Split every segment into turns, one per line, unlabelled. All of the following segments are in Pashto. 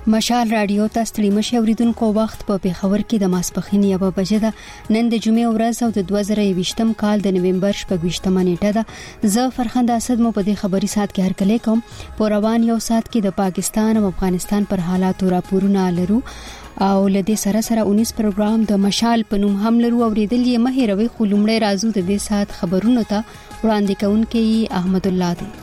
مشال رادیو ته ستړي مشي اوریدونکو وخت په پیښور کې د ماسپخین 1 بجې ده. نن د جمعې ورځ او د 2020م کال د نومبر 28مه نیټه ده. زه فرخنده اسد مو په دې خبري سات کې هرکلی کوم. په روان یو سات کې د پاکستان او افغانستان پر حالاتو راپورونه لرو او لدې سره 19 پروګرام د مشال په نوم هم لرو. اوریدل یې مهیروي خو لومړی راځو د دې سات خبرونو ته. وړاندې کوونکی احمد الله دی.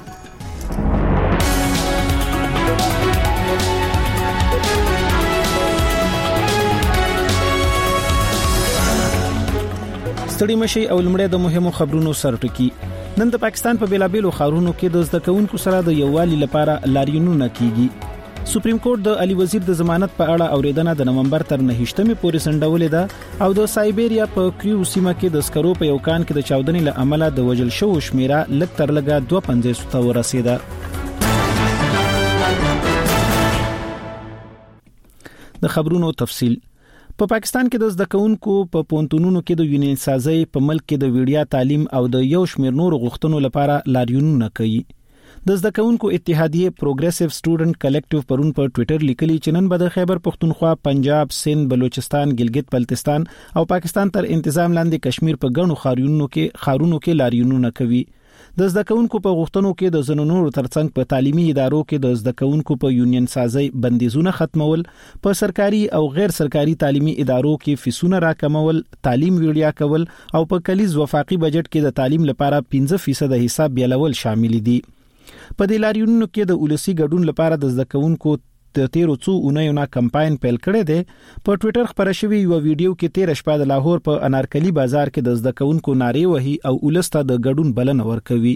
ستړي مشي او لمړی د مهمو خبرونو سرټکی. نن د پاکستان په بیلابېلو ښارونو کې د زده کوونکو سره د یووالي لپاره لاریونونه کیږي. سپریم کورټ د علي وزیر د ضمانت په اړه اوریدنه د نومبر تر 9مې پورې سنډولې ده او د سایبریا په کریو سیمه کې د سکرو په یو کان کې د چاودنې له امله د وژل شوو شمیره لږ تر لږه 250 ته ورسېده. د خبرونو تفصیل. په پاکستان کې د زده کوونکو په پونتونونو کې د یونین سازي په ملک کې د ویډیا تعلیم او د یو شمېر نور غوښتنو لپاره لاریونونه کوي. د زده کوونکو اتحادیه پروګریسیو سټوډنټ کلیکټیو پرون په ټوئیټر لیکلي چې نن به د خیبر پختونخوا، پنجاب، سند، بلوچستان، ګلګت بلتستان او پاکستان تر انتظام لاندې کشمیر په ګڼو خارونو کې لاریونونه کوي. د زده کوونکو په غوښتنو کې د زنونو ترڅنګ په تعلیمي ادارو کې د زده کوونکو په یونین سازي بندیزونه ختمول، په سرکاري او غیر سرکاري تعلیمي ادارو کې فیسونه راکمول، تعلیم ویډیا کول او په کلیز وفاقي بجټ کې د تعلیم لپاره 15% حساب بیلول شامل دي. په دې لاریونونو کې د ولسی ګډون لپاره د زده کوونکو د تیرو څو اونیو نه کمپاین پیل کړی دی. په ټوئیټر خبره شوی یو ویډیو کې 13 شپه د لاهور په انارکلی بازار کې د زده کوونکو نارې وهي او ولسته د ګډون بلنه ورکوي.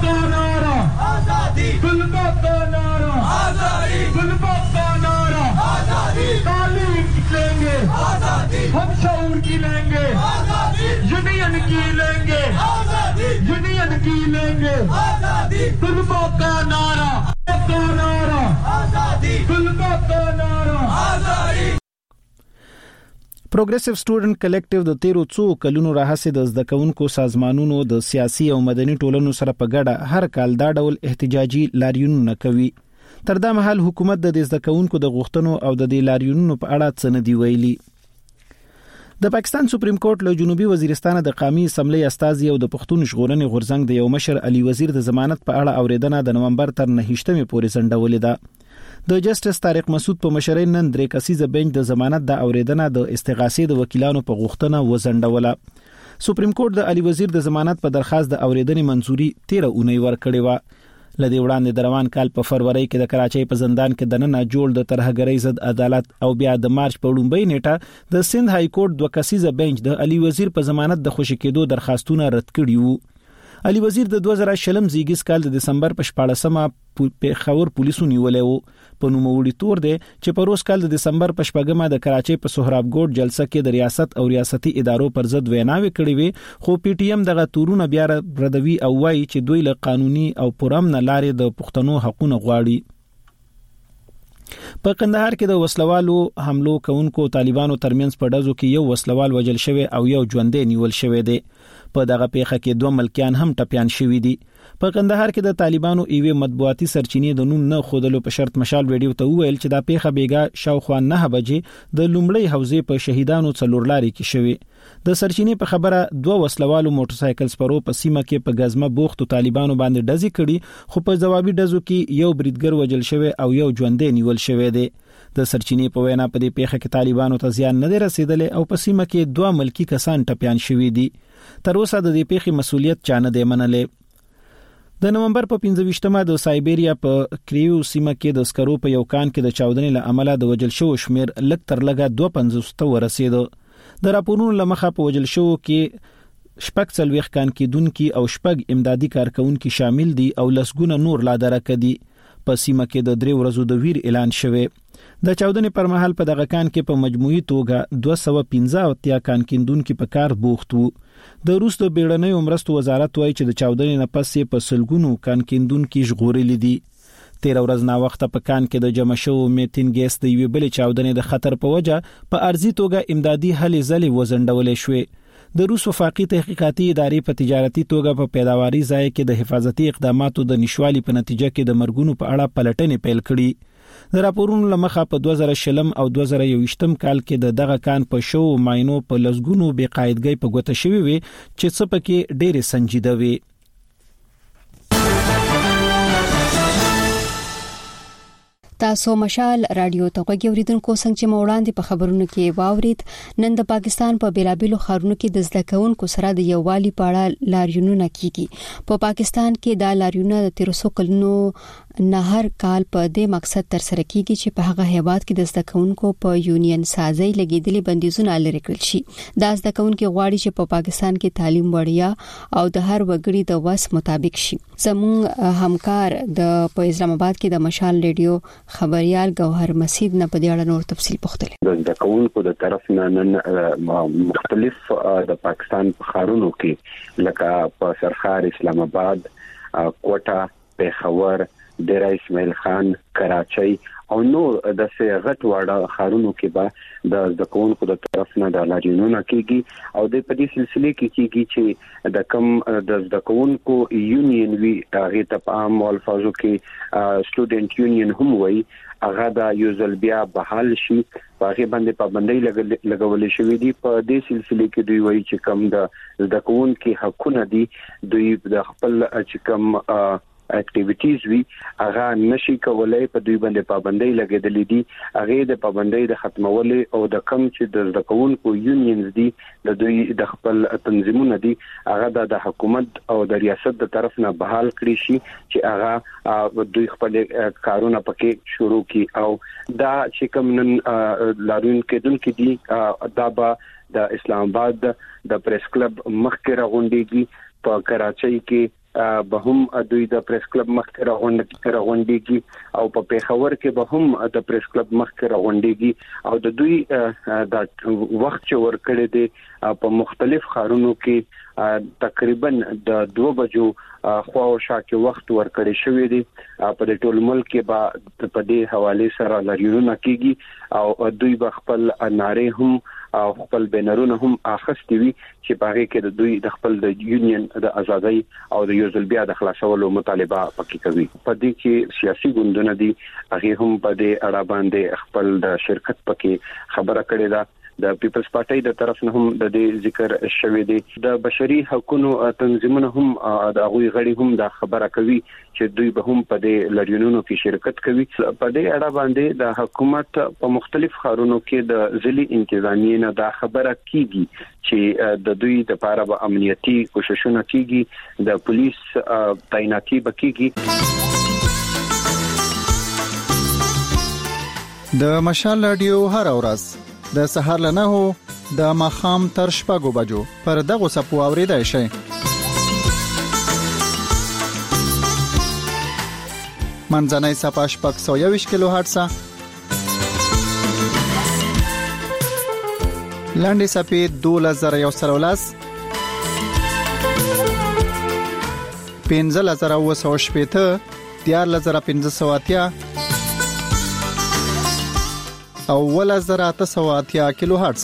آزادی ګلبابا نارا آزادی ګلبابا نارا آزادی تعلیم لینگے آزادی ہم شعور کی لینگے آزادی یونین کی لینگے آزادی یونین کی لینگے آزادی ګلبابا نارا نارا آزادی ګلبابا نارا آزادی. پروګریسیو سټوډنټ کلیکټیو د تیرو څو کلونو راهیسې د زده کوونکو سازمانونو د سیاسي او مدني ټولنو سره په ګډه هر کال دا ډول احتجاجي لاریونونه کوي. تر دا مهال حکومت د زده کوونکو د غوښتنو او د دې لاریونونو په اړه څه نه دی ویلي. د پاکستان سپریم کورټ له جنوبي وزیرستان د قومي اسمبلی استازي او د پښتون ژغورنې غورځنګ د یو مشر علي وزیر د ضمانت په اړه اوریدنه د نومبر تر 9مې پورې سنډولې ده. د جسټس طارق مسعود په مشرۍ نن 3 کسیزه بنچ د ضمانت د اوریدنه د استغاثې د وکیلانو په غوښتنه وزنډوله. سپریم کورټ د علي وزیر د ضمانت په درخواست د اوریدنې منزوري 13 اونۍ ورکړې و. لدې وړاندې د روان کال په فروری کې د کراچۍ په زندان کې د نن جوړ د ترهګرۍ ضد عدالت او بیا د مارچ په لومړۍ نیټه د سند های کورټ 2 کسیزه بنچ د علي وزیر په ضمانت د خوشی کېدو درخواستونه رد کړي وو. علي وزیر د 2020 زیږیز کال د دسمبر په 14مه پیښور پولیسو نیولې وو. په نوموړي تور دی چې په روز کال د دسمبر په 14مه د کراچۍ په سهراب ګوټ جلسه کې د ریاست او ریاستي ادارو پر ضد ویناوي کړې وي، خو پی ټی ایم دغه تورونه بیا ردوي او وایي چې دوی له قانوني او پرامن لارې د پښتنو حقوقونه غواړي. په قندهار کې د وسلوالو حملو کوونکو طالبانو ترمنځ په ډزو کې یو وسلوال وژل شوی او یو ژوندې نیول شوی دی. په دغه پیښه کې 2 ملکیان هم ټپيان شوي دي. په قندهار کې د طالبانو ایوه مطبوعاتي سرچینې د نوم نه خودلو په شرط مشال ویډیو ته ویل چې دا پیښه بیګا شاوخوا 9 بجې د لومړی حوزې په شهیدانو څلورلاري کې شوی. د سرچینې په خبره 2 وسلوالو موټرسایکل سپرو په سیمه کې په غزمه بوختو طالبانو باندې ډزې کړي، خو په جوابي ډزو کې یو بریدګر وژل شوی او یو ژوندې نیول شوی دی. د سرچینې په وینا په دې پیښه کې طالبانو ته زیان نه رسیدلې او په سیمه کې 2 ملکی کسان ټپيان شوي دي. تر اوسه د دې پیښې مسؤلیت چا نه دی منلې. د نومبر په 15مه د سایبریا په کریو سیمه کې د سکرو په یو کان کې د چاودنې له امله د وژل شوو شمیر لږ تر لږه 250 ته ورسېد. د راپورونو لمخه په وژل شوو کې 40 کان کېدونکو او 4 امدادي کارکونکو شامل دي او لسګونه نور لا درکه دي. په سیمه کې د 3 ورځو د ویر اعلان شوی. د چاودنې پر مهال په دغه کان کې په مجموعي توګه 215 کان کیندونکو په کار بوخت وو. د روس د بیړنۍ مرستو وزارت وایي چې د چاودنې نه پس په سلګونو کان کیندونکو ژغورلي دي. 13 ورځې نا وخت په کان کې د جمع شوو میتین ګیس د یوې بلې چاودنې د خطر په وجه په ارزي توګه امدادي هلې ځلې وزنډولې شوې. د روس وفاقي تحقیقاتي ادارې په تجارتي توګه په پیداواري ځای کې د حفاظتي اقداماتو د نشوالي په نتیجه کې د مرګونو په اړه پلټنې پیل کړې. د راپورونو لمخه په 2020 او 2021 کال کې د دغه کان په شو ماینو په لسګونو بې قاعدګۍ په ګوته شوی وي چې څه پکې ډېرې سنجیده وي.
تاسو مشال رادیو ته غوږی اوریدونکو څنګه چې موړاندې په خبرونو کې واورید نن د پاکستان په بیلابیلو ښارونو کې د زده کوونکو سره د یووالي په اړه لاریونونه کیږي. په پاکستان کې دا لاریونونه د 1300 کلونو نه هر کال په دې مقصد تر سره کیږي چې په هغه هیواد کې د زده کوونکو په یونین سازي لګیدلې بندیزونه لري کړل شي. دا زده کوونکو غواړي چې په پاکستان کې تعلیم وړیا او د هر وګړي د وس مطابق شي. زموږ همکار د په اسلام آباد کې د مشال رادیو خبريال گوهر مسید نه په دې اړه نور تفصیل پوښتل.
د کوونکو د طرف نه مختلف د پاکستان په ښارونو کې لکه په سرخار اسلام آباد، کوټه، پیښور، ډیره اسماعیل خان، کراچۍ او نور د سیغت واړه ښارونو کې به د ځکونکو د طرف نه د لاریونونو کېږي او د په دې سلسله کې کېږي چې د کم د ځکونکو یونین وی هغه ته په عام الفاظو کې سټوډنټ یونین هم وایي هغه د یوزل بیا بحال شي هغه باندې پابندۍ لګولې شوې دي. په دې سلسله کې دوی وایي چې کم د ځکونکو حقونه دي دوی د خپل چې کم اکټیویټیز وی هغه نشي کولای په دوی باندې پابندۍ لګیدلې دي. هغه د پابندۍ د ختمولې او د کم چې د ځکونکو یونینز دي د دوی د خپل تنظیمونه دي هغه د حکومت او د ریاست د طرف نه بحال کړی شي چې هغه دوی خپل کارونه پکې شروع کړي او دا چې کوم نن لارون کېدونکو دي دا به د اسلام آباد د پریس کلب مخکې راغونډيږي. په کراچۍ کې به هم دوی د پریس کلب مخکې راغونډيږي او په پیښور کې به هم د پریس کلب مخکې راغونډيږي او د دوی د وخت چې ورکړي دي په مختلف ښارونو کې تقریبا د 2 بجو خو او شاکه وخت ورکړي شوی دی. په دې ټول ملک کې به په دې حواله سره لریونه کیږي او دوی به خپل ناره هم او خپل بنرونه هم اخستي وي چې په هغه کې د دوی د خپل د یونین د ازادۍ او د یوزل بیا د خلاصولو مطالبه پکې کوي. په دې کې سیاسي ګوندونه دي هغه هم په دې اړه باندې خپل د شرکت پکې خبره کړې ده. د پیپلز پارټي د طرف نه هم د دې ذکر شوی دی. د بشري حقوقو تنظیمونه هم د هغوی غړي هم د خبره کوي چې دوی به هم په دې لړیونونو کې شرکت کوي. په دې اړه باندې د حکومت په مختلف ښارونو کې د ځلي انتظامیې نه د خبره کیږي چې د دوی د لپاره به امنیتي کوششونه کیږي، د پولیس تعیناتي بکیږي.
د مشال رادیو هر ورځ د سهار له 9 د ماخام تر 6 بجو پر دغه سپو اوریدای شي. منځنۍ صفحه 621 کیلو هرتز، لاندې صفحه 2113 15980 14580 او 1880 کیلو هرتز.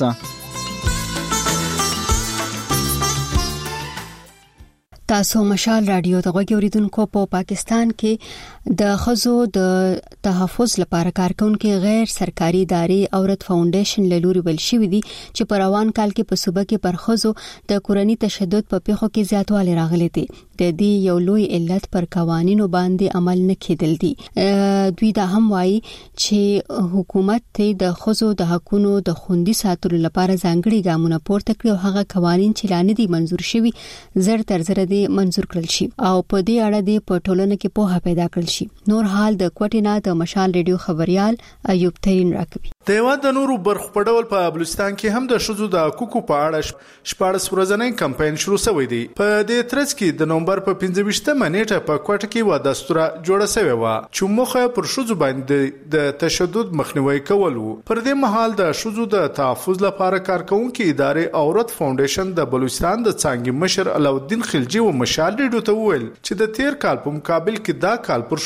تاسو مشال رادیو ته غوږی اوریدونکو. په پاکستان کې د خزو د تحفظ لپاره کارکونکو غیر سرکاري ادارې اورت فاونډیشن له لوري ول شوې دي چې په روان کال کې په صوبه کې پر خزو د کورنۍ تشدد په پیښو کې زیاتوالی راغلی دی. د دې یو لوی علت پر قوانینو باندې عمل نه کېدل دي. دوی دا هم وایي چې حکومت ته د خزو د حقونو د خوندي ساتلو لپاره ځانګړي ګامونه پورته کړي او هغه قوانين چې لاندې دي منزور شوي زر تر زر منظور کړل شي او په دې اړه د پټولنه کې پوهه پیدا کړل شي. نور حال د کوټینا د مشال رادیو خبريال ایوب ترين راکوي.
د هیواد د نورو برخو په ډول په بلوچستان کې هم د شذو د حقوقو په اړه 14 ورځنی کمپاین شروع شوی دی. په دې ترڅ کې د نومبر په 15مه نیټه په کوټه کې و دستوره جوړه شوې و چې موخه پر شذو باندې د تشدد مخنیوي کول وو. پر دې مهال د شذو د تحفظ لپاره کارکونکو ادارې اورت فاونډیشن د بلوچستان د څنګه مشر علاءالدین خلجی و مشال ریډیو ته وویل چې د تیر کال په مقابل کې دا کال پر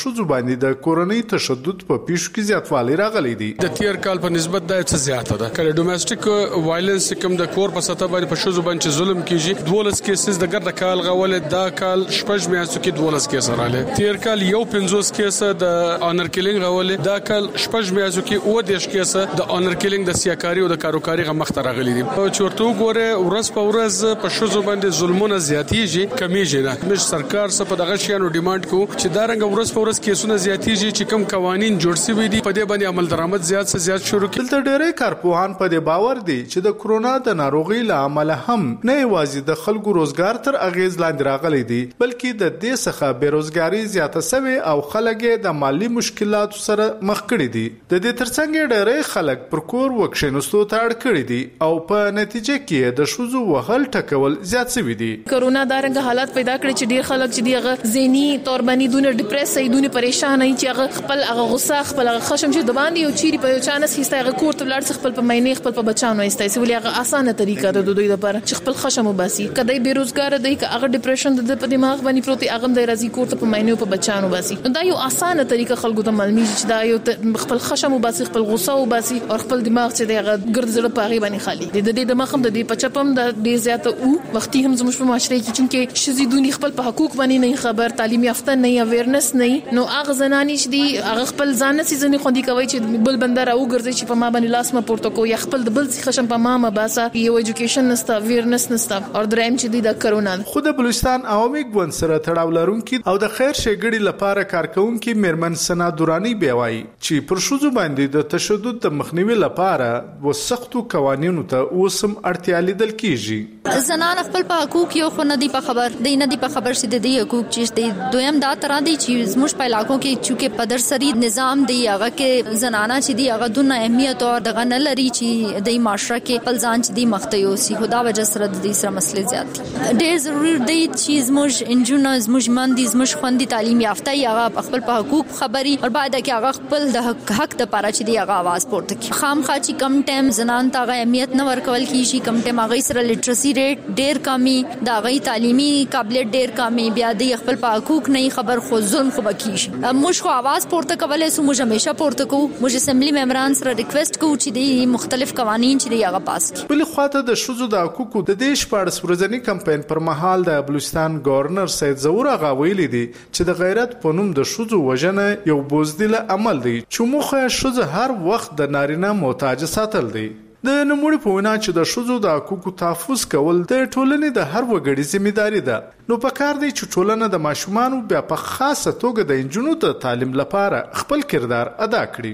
شوزو باندې د کورنۍ تشدد په پیښو کې زیاتوالی راغلی دی.
د تیر کال په نسبت د څه زیاته ده. کله ډومېسټک وایلنس کوم د کور په سطح باندې په شوزو باندې ظلم کیږي 12 کیسز د ګرد کال غول دا کال شپږ میاشتو کې 12 کیسه رااله. تیر کال یو 50 کیسه د آنر کیلینګ غول دا کال شپږ میاشتو کې او د کیسه د آنر کیلینګ د سیاکاری او د کاروکاری غمخته راغلي دي. او چورته وګوره ورځ په ورځ په شوزو باندې ظلمونه زیاتیږي کمیږي نه. مش سرکار څخه په دغه شیانو ډیماند کو چې دا رنګ ورځ په ورځ کیسونه زیاتیږي چې کوم قوانين جوړ شوي دي په دې باندې عمل درآمد زیات شروع کړي.
دلته ډېرې کارپوهان په دې باور دي چې د کرونا د ناروغي له امله هم نه یوازې د خلکو روزګار تر اغیز لاندې راغلي دي بلکې د دې څخه بیروزګاری زیاته شوې او خلک د مالی مشکلاتو سره مخ کړي دي. د دې ترڅنګ ډېرې خلک پر کور وکښینستو ته اړ کړي دي او په نتیجه کې د شوزو وهل ټکول زیات شوي دي.
کرونا دا رنګ حالات پیدا کړی چې ډېر خلک چې دیغه ذهني تور باندې دونه ډیپریس شي دونه پریشان شي چې خپل هغه غصه خپل خشم چې د باندې یو چیرې په یو چانس هیڅ هغه کور ته لاړ خپل په مینه خپل په بچانو ایستای سي ولې هغه اسانه طریقه ده د دوی لپاره چې خپل خشم وباسي. کله بیروزګار دی که هغه ډیپریشن د په دماغ باندې پروت هغه د راځي کور ته په مینه په بچانو وباسي. دا یو اسانه طریقه خلکو ته معلومي چې دا یو خپل خشم وباسي خپل غصه وباسي او خپل دماغ چې دغه ګرد زړه پاغي باندې خالي د دې دماغ هم د دې پچپم د ډیر زیاته او وختي هم زموږ په معاشره کې چې شزيدونی خپل په حقوق باندې نه خبر تعلیم یافته نه اویرنس نه نو هغه زنانی چې دی هغه خپل ځان سي ځنې خوندي کوي چې بل بندر او ګرځي چې په ما باندې لاس ما پورته کو یا خپل د بل څه خشم په ما باسا یو ایجوکیشن نستا اویرنس نستا او دریم چې دی د کرونا
خو د بلوچستان عوامي ګوند سره تړاو لرونکي او د خیر شګړي لپاره کارکونکي میرمن سنا دورانی بیاوي چې پر شوزو باندې د تشدد د مخنیوي لپاره وسختو قوانینو ته اوسم اړتیا لیدل کیږي.
زنان خپل په حقوق یو خو نه دی په خبر دی نه دی په خبر چې د دې حقوق چې دی دویم دا تر دی چې زموږ په علاقو کې چې په درسري نظام دی هغه کې زنانه چې دی هغه دونه اهمیت او دغه نه لري چې د معاشره کې خپل ځان چې دی مختیو سي خدا وجه سره د دې سره مسلې زیات دي. ډېر ضروري دی چې زموږ انجونو زموږ مندي زموږ خوندي تعلیم یافته هغه خپل په حقوق خبري او بعد کې هغه خپل د حق د لپاره چې دی هغه आवाज پورته کوي. خامخا چې کم ټایم زنان ته اهمیت نه ورکول کیږي کم ټایم هغه سره لټرسي ریټ ډېر کمی دا غي تعلیمي قابلیت ډېر کمی بیا د خپل په حقوق نه خبر خو ظلم خو بکیږي. موږ خو आवाज پورته کولای سو موږ همیشه پورته کوو موږ اسمبلی ممبران سره ریکوست کوو چې د مختلف قوانين چې دی هغه پاس کړي.
بل خواته د شوزو د حقوقو د دې شپږ ورځنی کمپاین پر مهال د بلوچستان گورنر سید زور هغه ویلي دي چې د غیرت په نوم د شوزو وژنه یو بوزدل عمل دی چې موږ شوزو هر وخت د نارینه محتاج ساتل دي. د نموړي په وینا چې د شوزو د حقوقو تحفظ کول د ټولنې د هر وګړي ذمہداري ده نو پکار دی چې ټولنه د ماشومان بیا په خاصه توګه د انجونو د تعلیم لپاره خپل کردار ادا کړي.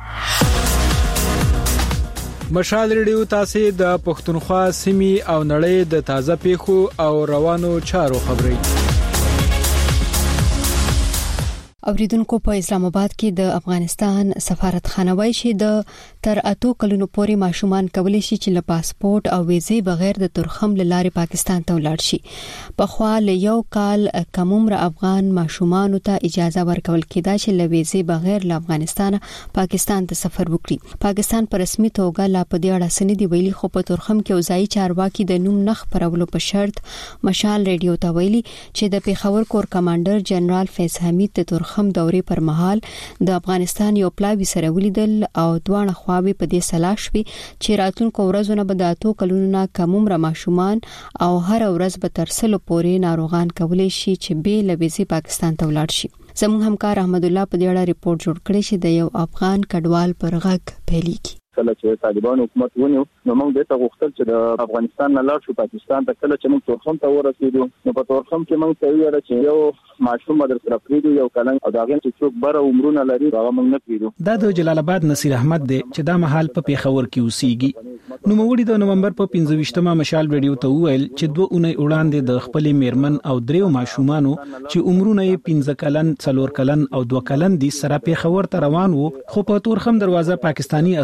مشال ریډیو تاسو د پښتونخوا سیمې او نړۍ د تازه پیښو او روانو چارو خبري
اوریدونکو په اسلام آباد کې د افغانستان سفارتخانه وایي چې د تر 8 کلونو پورې ماشومان کولی شي چې له پاسپورت او ویزې بغیر د ترخم لارې پاکستان ته ولاړ شي. په خوا له یو کال کم عمر افغان ماشومان ته اجازه ورکول کېده چې له ویزې بغیر له افغانستان پاکستان ته سفر وکړي. پاکستان په رسمي توګه لا په دې اړه سندې ویلي خو په ترخم کې وزایي چارواکي د نوم نخ پرولو په شرط مشال ریډیو ته ویلي چې د پیښور کور کمانډر جنرال فیض حمید د ترخم دورې پر مهال د افغانستان یو پلاوی سره ولیدل او دوه خواوې په دې سلاش وی چې راتلونکو ورځو نه به د 8 کلونو نه کم عمر ماشومان او هر ورځ به تر سلو پورې ناروغان کولی شي چې به له ویزې پاکستان ته ولاړ شي. زموږ همکار احمد الله په دې اړه ریپورت جوړ کړی چې د یو افغان کډوال پر غږ پیلېږي.
کله چې طالبان حکومت ونیو نو موږ د غوښتل چې د افغانستان نه لاړ شو پاکستان ته. کله چې موږ تورخم ته ورسېدو نو په تورخم کې موږ ته ویل چې یو ماشوم در سره پریدو یو کلن او دا غن چې څوک بره عمرونه لري هغه موږ نه پریدو.
دا د جلال آباد نصیر احمد دی چې دا محل په پیښور کې اوسېږي. نو موږ د نومبر په 15مه مشال ریډیو ته ویل چې 2 اونۍ وړاندې د خپل میرمن او دریو ماشومانو چې عمرونه یې 15 کلن 4 کلن او 2 کلن دي سره پیښور ته روان وو خو په تورخم دروازه پاکستانی عسکرو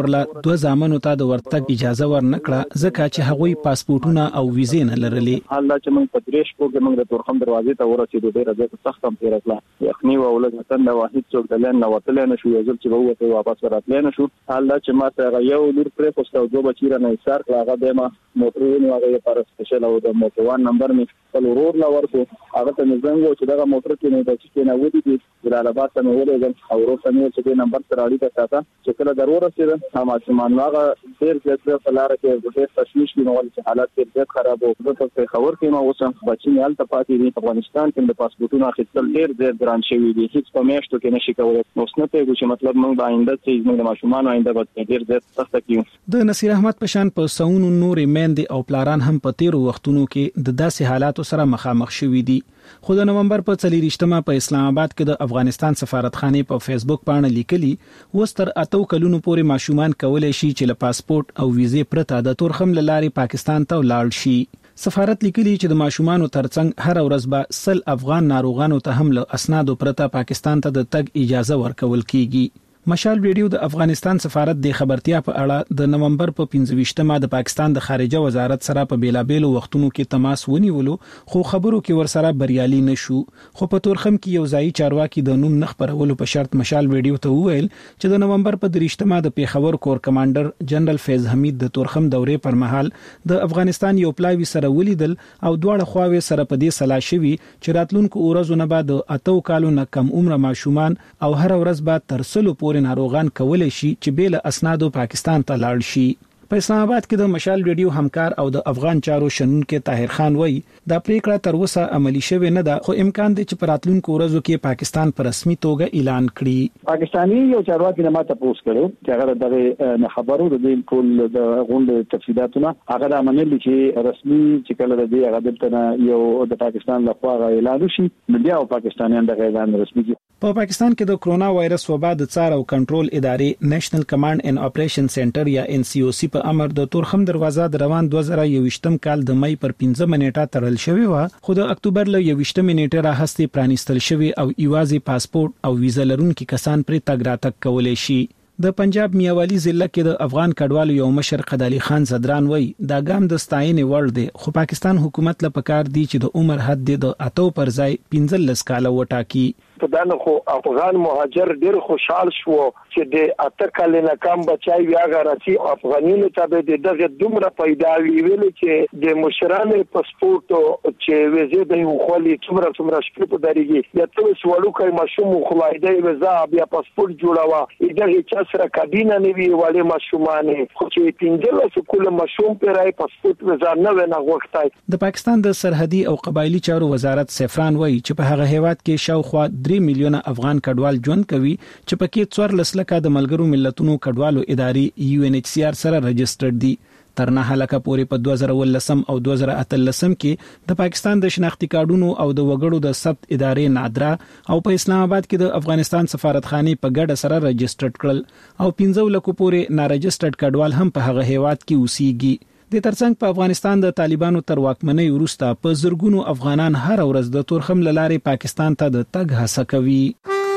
ورله 2 ځامنو ته د ورتګ اجازه ورنکړه ځکه چې هغوی پاسپورتونه او ویزې نه لرلې.
حالا چې موږ په دریش کې موږ د تورخم دروازې ته ورسېدو ډېر ډېر سخت هم تیر کړه یخني او ولګتن د واحد څوک د لن نو وتل نه شو یو چې وته واپس راتل نه شو. حالا چې ما ته یو لور پرې پوسټ او دوه بچی نه ایثار کړه هغه د ما موټرونو هغه پر سپیشل او د موټر نمبر می خپل ورور لا ورکو هغه ته زنګ چې دغه موټر کې نه د چې نه ودی دي جلالاباد ته مې ولېږم او ورور ته مې چې نمبر سره اړیکه ساته چې کله ضرورت سره هم اسمان هغه ډېر ډېر په لار کې ډېر تشویش دي نو چې حالات ډېر خراب او په خبر کې ما اوسم بچی نه الته پاتې دي. افغانستان کې د پاسپورتونو اخیستل ډېر ګران شوی دي هیڅ په میاشتو کې نشي کولای. نو څنګه چې مطلب موږ د آینده چې موږ د ماشومان آینده به ډېر سخت کیو.
د نصیر احمد پشان په سونو نورې میندې او پلاران هم په تیرو وختونو کې د داسې حالاتو سره مخامخ شوي دي. خو د نومبر په 24مه په اسلام آباد کې د افغانستان سفارتخانه په فیسبوک باندې لیکلي وستر 8 کلونو پورې ماشومان کولای شي چې له پاسپورت او ویزې پرته د تورخم لارې پاکستان ته ولاړ شي. سفارت لیکلي چې د ماشومانو ترڅنګ هر ورځ به 100 افغان ناروغانو ته هم له اسنادو پرته پاکستان ته د تګ اجازه ورکول کیږي. مشال ریډیو د افغانستان سفارت د خبرتیا په اړه د نومبر په 25مه د پاکستان د خارجه وزارت سره په بیلابېلو وختونو کې تماس ونیولو خو خبرو کې ورسره بریالي نشو. خو په تورخم کې یو ځای چارواکي د نوم نخبرولو په شرط مشال ریډیو ته وویل چې د نومبر په 23مه د پیښور کور کمانډر جنرال فیض حمید د تورخم دورې پر مهال د افغانستان یو پلاوی سره ولیدل او دواړه خواوې سره په دې سلا شوي چې راتلونکو ورځو نه بعد 8 کالو نه کم عمر ماشومان او هر ورځ بعد تر 100 ناروغان کولای شي چې بیل اسنادو پاکستان ته لاړ شي. په اسلام آباد کې د مشال ریډیو همکار او د افغان چارو شنونکو طاهر خان وایي دا پریکړه تر اوسه عملی شوه نه ده خو امکان دی چې په راتلونکو ورځو کې پاکستان په رسمي توګه اعلان کړي.
پاکستاني یو چارواکي نه ماته پوښتنه کړو چې هغه دغه خبرو د دې ټول د غونډې تفصیلاتونه هغه د منل چې رسمي چې کله د دې هغه دلته یو د پاکستان لخوا اعلان شي نو بیا پاکستانیان دغه اعلان رسمي کوي.
په پاکستان کې د کرونا وایرس وبا د څار او کنټرول ادارې نېشنل کمانډ اینڈ اپریشن سنټر یا NCOC په امر د تورخم دروازه د روان 2021م کال د مې پر 15 نیټه تړل شوی و خو د اکتوبر له 21 نیټه راهسته پرانیستل شوی او ایوازي پاسپورت او ویزا لرونکي کسان پر تګ راتګ کولای شي. د پنجاب میاوالی ضلع کې د افغان کډوالو یو مشر قدالي خان زدران وای دا ګام د ستاینې وړ دی خو پاکستان حکومت له پکار دی چې د عمر حد د 8 پر ځای 15 کاله وټاکي.
په دانه خو افغان مهاجر ډیر خوشحال شو چې د 8 کال نه کم بچای ویاغه راسي افغانینو ته به دغه دومره پیدا ویل چې د مشرانو پاسپورت چې ویزه د خولي څومره شپې په دریږي یا ته سوالو کوي مشوم خلایده ویزا بیا پاسپورت جوړاوه دغه چا سره کابینه نیوي والے مشومانه خو چې پینځل سکول مشوم پرای پاسپورت ویزا نه ونه غوښتای.
د پاکستان د سرحدي او قبایلی چارو وزارت سفران وایي چې په هغه هیواد کې شاوخوا 3 میلیونه افغان کډوال ژوند کوي چې پکې 14 لکه د ملګرو ملتونو کډوالو ادارې UNHCR سره رجسټرډ دي. تر نه هلکه پورې په 2019 او 2018 کې د پاکستان د شناختی کارډونو او د وګړو د ثبت ادارې نادرا او په اسلام آباد کې د افغانستان سفارتخانه په ګډه سره رجسټرډ کړل او 15 لکه پورې نارجسټرډ کډوال هم په هغه هیواد کې اوسېږي. د ترڅنګ په افغانستان د طالبانو تر واکمنۍ وروسته په زرګونو افغانان هر ورځ د تورخم لارې پاکستان ته د تګ هڅه کوي.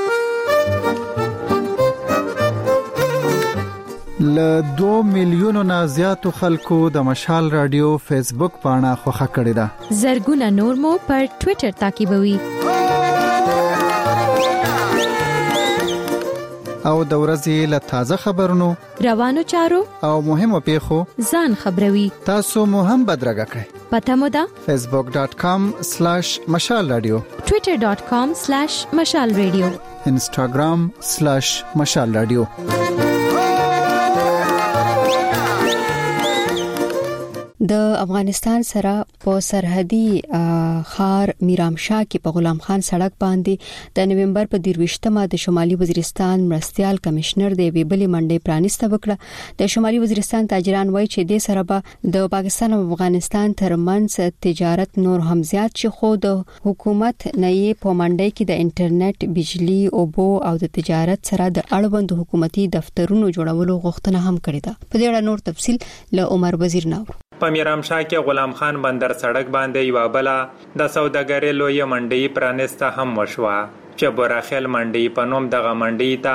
ل 2 میلیونو نه زیاتو خلکو د مشال رادیو فیسبوک پاڼه خوښه کړې ده.
زرګونه نور مو پر ټوئیټر تعقیبوي.
او د ورځې له تازه خبرونو
روانو چارو او
مهمو پیښو
ځان خبروي.
تاسو مو هم بدرګه کړئ.
پته مو ده
facebook.com/mashalradio
twitter.com/mashalradio
instagram/mashalradio.
د افغانستان سره په سرحدي خار میرامشاه کې په غلام خان سړک باندې د نومبر په 23مه د شمالي وزیرستان مرستيال کمشنر د ویبلې منډې پرانیسته وکړه. د شمالي وزیرستان تاجران وایي چې د سره به د پاکستان او افغانستان ترمنځ تجارت نور هم زیات شي خو د حکومت نه یې په منډې کې د انټرنیټ بجلی اوبو او د تجارت سره د اړوند حکومتي دفترونو جوړولو غوښتنه هم کړې ده. په دې اړه نور تفصيل له عمر وزیر نور.
په میرامشاه کې غلام خان بندر سړک باندې یو بل د سوداګرۍ لوی منډي پرانسته هم وشوه چې براخیل منډي په نوم دغه منډي ته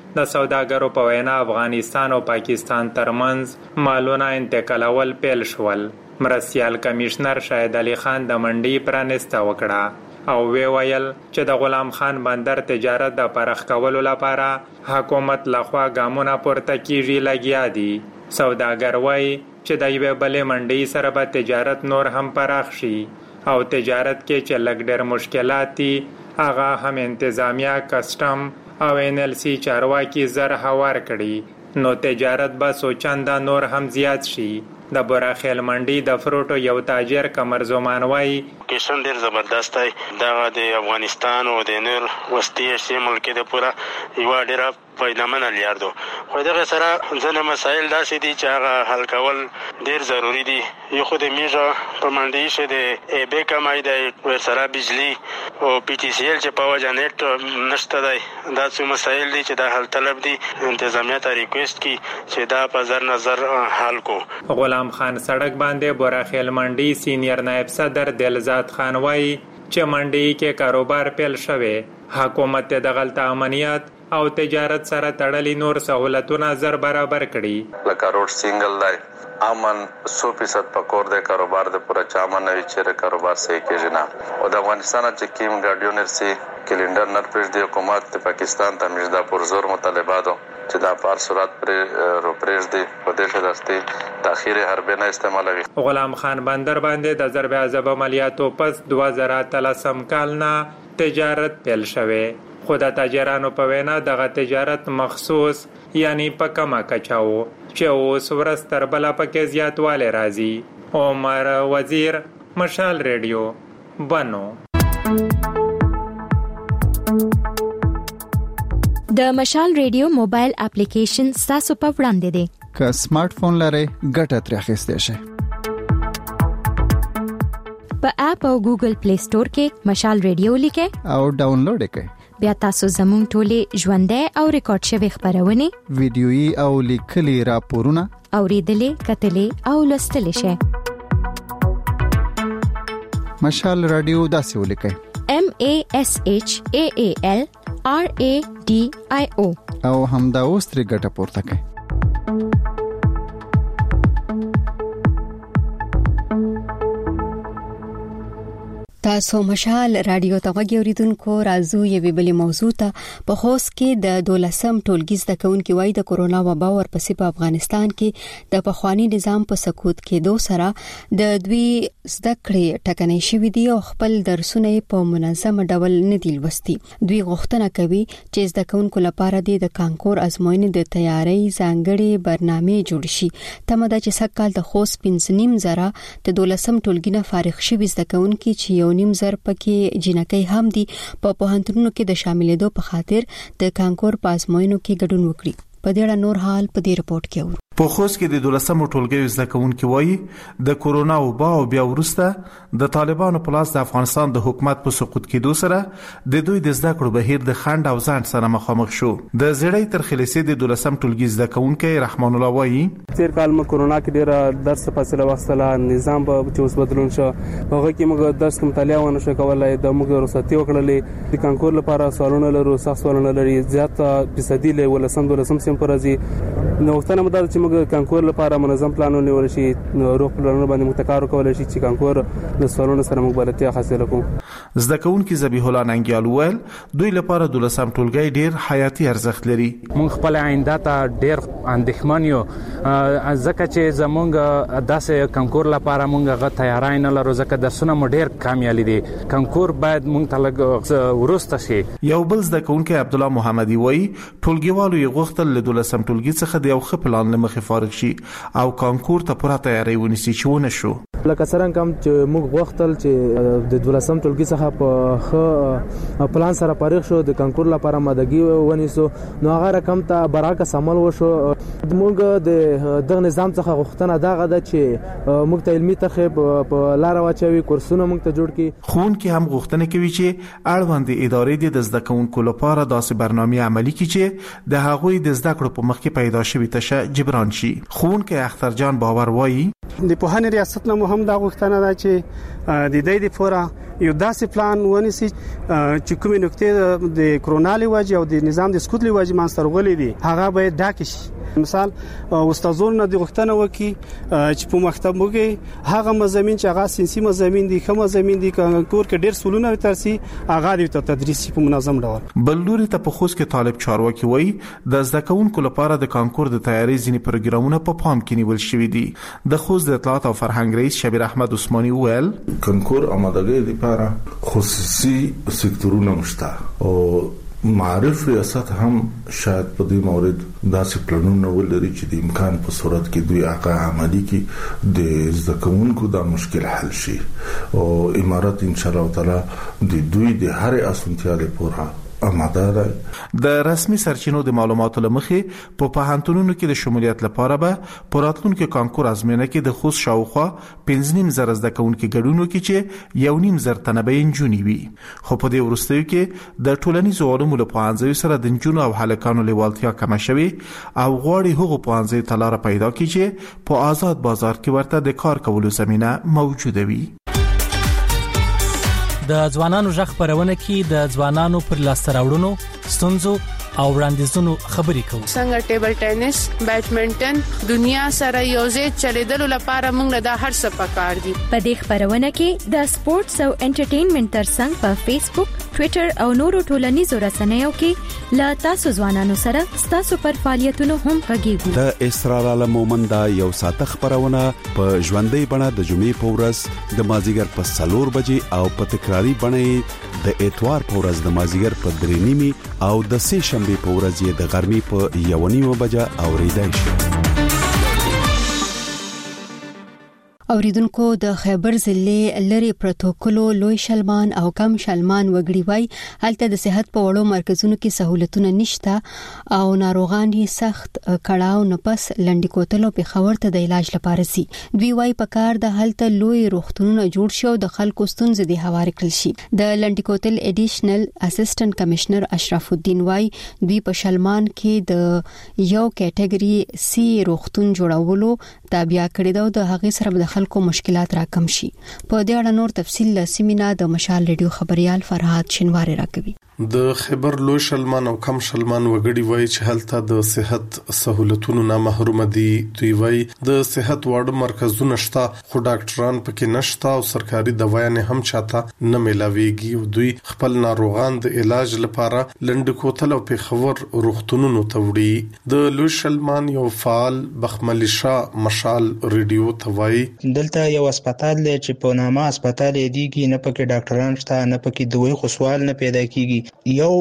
د سوداګرو په وینا افغانستان او پاکستان ترمنځ مالونه انتقالول پیل شول. مرستیال کمشنر شاهد علي خان د منډي پرانسته وکړه او ویل چې د غلام خان بندر تجارت د پرخ کولو لپاره حکومت لخوا ګامونه پورته کیږي لګیا دي. سوداګر وایي چې د یوې بلې منډي سره به تجارت نور هم پراخ شي او تجارت کې چې لږ ډېر مشکلات دي هغه هم انتظامیه، کسټم او NLC چارواکي زر هوار کړي نو تجارت به سوچنده نور هم زیات شي. د براخیل منډي د فروټو یو تاجر قمر زمان وایي
کیشن ډیر زبردست دی. دا د افغانستان او د نور وسطي ایشیا ملک د پورا یو ډیر فائدمن لیاردو. خو دغه سره ځنه مسایل داسې دي چې هغه حل کول ډیر ضروری دي. یو خو د میژه په منډي شه د ای بی کمای دی ور سره بجلی او PTCL چې په وجه نت نشته دی. دا څه مسایل دي چې د حل طلب دي. انتظامیه ته ریکوست کی چې دا په زر نظر حل کو.
غلام خان سړک باندې براخیل منډي سینیر نائب صدر دلزاد خان وایي چې منډي کې کاروبار پیل شوی. حکومت د غلط امنیت او تجارت سره تړلي نور سہولتونه زر برابر کړي.
لکه روډ سنگل لای امن 100% پکور د کاروبار د پورا چامن نه چې کاروبار صحیح کېږي نه. او د افغانستان چې کیم ګارډیونر سي کلندر نر پرځ د حکومت د پاکستان ته مجدا پرزور مطالباتو چې دا پر صورت پر روپریز دی په دې شداستي تاخير حربه نه استعمالوي.
غلام خان بندر باندې د ضرب عذاب عملیاتو پس 2013 کال نه تجارت پیل شوه. خو د تاجرانو په وینا دغه تجارت مخصوص یعنی په کمه کچاو چې اوس ورځ تر بله پکې زیاتوالی راځي. عمر وزیر، مشال ریډیو، بنو.
د مشال ریډیو موبایل اپلیکیشن تاسو په وړاندې دی.
که سمارټ فون لرئ ګټه ترې اخیستی شئ.
په اپ او ګوګل پلی سٹور کې مشال ریډیو لیکئ
او ډاونلوډ یې کړئ.
بیا تاسو زموږ ټولې ژوندۍ او ریکارډ شوی خبرونه،
ویډیويي او لیکلي راپورونه
اوریدلې، کتلې او لوستلې شئ.
مشال رادیو داسې ولیکئ
MASHAAL RADIO
او همدا اوس ترې ګټه پورته کړئ.
تاسو مشال رادیو ته غوږی اوریدونکو، راځو یوې بلې موضوع ته. په خوست کې د 12م ټولګي زده کوونکي وایي د کورونا وبا ورپسې په افغانستان کې د پخوانی نظام په سقوط کېدو سره د دوی زده کړې ټکنۍ شوې دي او خپل درسونه په منظم ډول نه دي لوستي. دوی غوښتنه کوي چې زده کوونکو لپاره د کانکور ازموینې د تیاری ځانګړې برنامې جوړ شي. تمه ده چې سږ کال د خوست 5.5 د 12م ټولګي نه فارغ شوي زده کوونکي چې 1.5 زر پکې جنکۍ هم دي په پوهنتونونو کې د شاملېدو په خاطر د کانکور په ازموینو کې ګډون وکړي. په دې اړه نور حال په دې رپورت کې اورو.
په خوست کې د 12م ټولګي زده کوونکي وایي د کورونا وبا او بیا وروسته د طالبانو په لاس د افغانستان د حکومت په سقوط کېدو سره د دوی د زده کړو بهیر د خند او ځان سره مخامخ شو. د زړې تر خلیسې د 12م ټولګي زده کوونکي رحمان الله وایي
تیر کال م کورونا کې ډېر درس فاصله وختله، نظام په چې اوس بدلون شو، هغه کې موږ درس مطالعه ونه شو کولای. د موږ رخصتي وکړلې د کانکور لپاره سوالونه لرو، سخت سوالونه لري، زیات فیصدي له 12 سم پر ازي نو وختونه مدار چې موږ کانکور لپاره منظم پلان ونیول شي، روغ پلانونه باندې موږ کار وکول شي چې کانکور د سوالونو سره موږ بلدتیا حاصل کړو.
زده کوونکي ذبیح الله ننګیال ویل دوی لپاره 12م ټولګي ډیر حیاتي ارزښت لري.
موږ خپل آینده ته ډیر اندېښمن یو ځکه چې زموږ داسې کانکور لپاره موږ غو تیاری نه لرو، ځکه درسونه مو ډیر کامیالي دي. کانکور باید موږ ته لږ ورسته شي.
یو بل زده کوونکی عبد الله محمدي وایي ټولګیوالو یې غوښتل له 12م ټولګي څخه یو ښه پلان لمخې فارغ شي او کانکور ته پوره تیاری ونیسي چې ونه شو.
لکه څنګه کوم چې موږ غوښتل چې د 12م ټولګي څخه په ښه پلان سره فارغ شو، د کانکور لپاره مدګي ونیسو، نو هغه رقم ته برعکس عمل وشو. موږ د دغه نظام څخه غوښتنه دغه ده چې موږ ته علمي تخیب په لار واچوي، کورسونه موږ ته جوړ کړي.
ښوونکي هم غوښتنه کوي چې اړوند ادارې د زده کوونکو لپاره داسې برنامه عملي کړي چې د هغوی د زده کړو په مخ کې پیدا شوی تشه جبران شي. ښوونکی اختر جان باور وایي
د پوهنې ریاست نه هم دا غوښتنه ده چې د دې لپاره یو داسې پلان ونیسي چې کومې نقطې د کرونا لوجه او د نظام د سقوط لوجه منځته دي هغه باید ډاکه شي. مثال استادونو د غوښتنه وکي چې په مکتبو کې هغه مضامین چې هغه سنسي مضامین دي کوم مضامین دي کور کې ډېر سولونه ترسي هغه د تدریس په منظم ډول.
بلوري ته په خوست کې طالب چارواکي وایي د زده کوونکو لپاره د کانکور د تیاری ځینې پروګرامونه په پام کې نیول شوي دي. د خوست د اطلاعات او فرهنګ رئیس شبیر احمد عثماني وویل
کانکور آمادګۍ لپاره خصوصي سکتورونه مشته او معرف ریاست هم شاید په دې مورد داسې پلانونه ولري چې د امکان په صورت کې دوی هغه عملی کې د زده کوونکو د مشکل حل شي او امارات ان شاء الله تعالی د دوی د هر اسانتیا لپاره آماده ده.
د رسمي سرچینو د معلوماتو لمخې په پوهنتونونو کې د شمولیت لپاره به پراتلونکو کانکور ازموینه کې د خوست شاوخوا 15,000 زده کوونکي ګډون وکړي چې 1,500 تنه به انجونی وي. خو په دې وروستیو کې د ټولنیزو علومو له پوهنځیو سره د انجونو او هلکانو لیوالتیا کم شوي او غواړي هغو پوهنځیو ته لار پیدا کړي چې په آزاد بازار کې ورته د کار کولو زمينه موجوده وي.
د ځوانانو ژغ خبرونه کې د ځوانانو پر لاسته راوړنو ستونزو او وړاندیزونو خبرې کوو.
څنګه ټیبل ټینس، بیډمنټن دنیا سره یوځای چلیدلو لپاره موږ د هر څه پکار دي.
په دې خبرونه کې د سپورتس او انټرټینمنټ ترڅنګ په فیسبوک، ټوئیټر او نورو ټولنیزو رسنیو کې لا تاسو ځوانانو سره تاسو پر فعالیتونو هم غږیږو.
د اسرار عالم مومند یو ساعت خبرونه په ژوندۍ بڼه د جمعې په ورځ د مازیګر په 4 بجې او په تکراری بڼه د اتوار په ورځ د مازیګر په 3:30 او د سه شنبه په ورځ یې د غرمې په 1:30 بجې اوریدای شي.
اوریدونکو د خیبر ضلع لری پروتوکولو لوی شلمان او کم شلمان وګړي وای هلته د صحت په وړو مرکزونو کې سہولتونه نشته او ناروغان یې سخت کړهو نه پس لنډی کوتلو په خبر ته د علاج لپاره سي. دوی وای په کار د هلته لوی روغتونونه جوړ شو د خلکو ستونزې د هوار کړل شي. د لنډی کوتل اډیشنل اسسټنټ کمشنر اشرف الدین وای دوی په شلمان کې د یو کټګوري سی روغتون جوړولو تابع کړی دا د هغه سره د خلکو مشکلات راکم شي. په دې اړه نور تفصیل لسیمینا د مشال ریډیو خبريال فرحات شنواری راکوي.
د خیبر لوی شلمان او کم شلمان وګړي وای چې هلته د صحت سہولتونو نه محروم دي. دوی وای د صحت واړو مرکزونه شته خو ډاکټران پکې نشته او سرکاري دوايانې هم چاته نه ملاويږي او دوی خپل ناروغان د علاج لپاره لنډ کوتل او په خبر روغتونونو ته وړي. د لوی شلمان یو فعال بخملی شاه مشال ریډیو ته وای
دلته یو هسپتال دی چې په نامه هسپتال دیږي نه پکې ډاکټران شته نه پکې دوی خو سوال نه پیدا کیږي. یو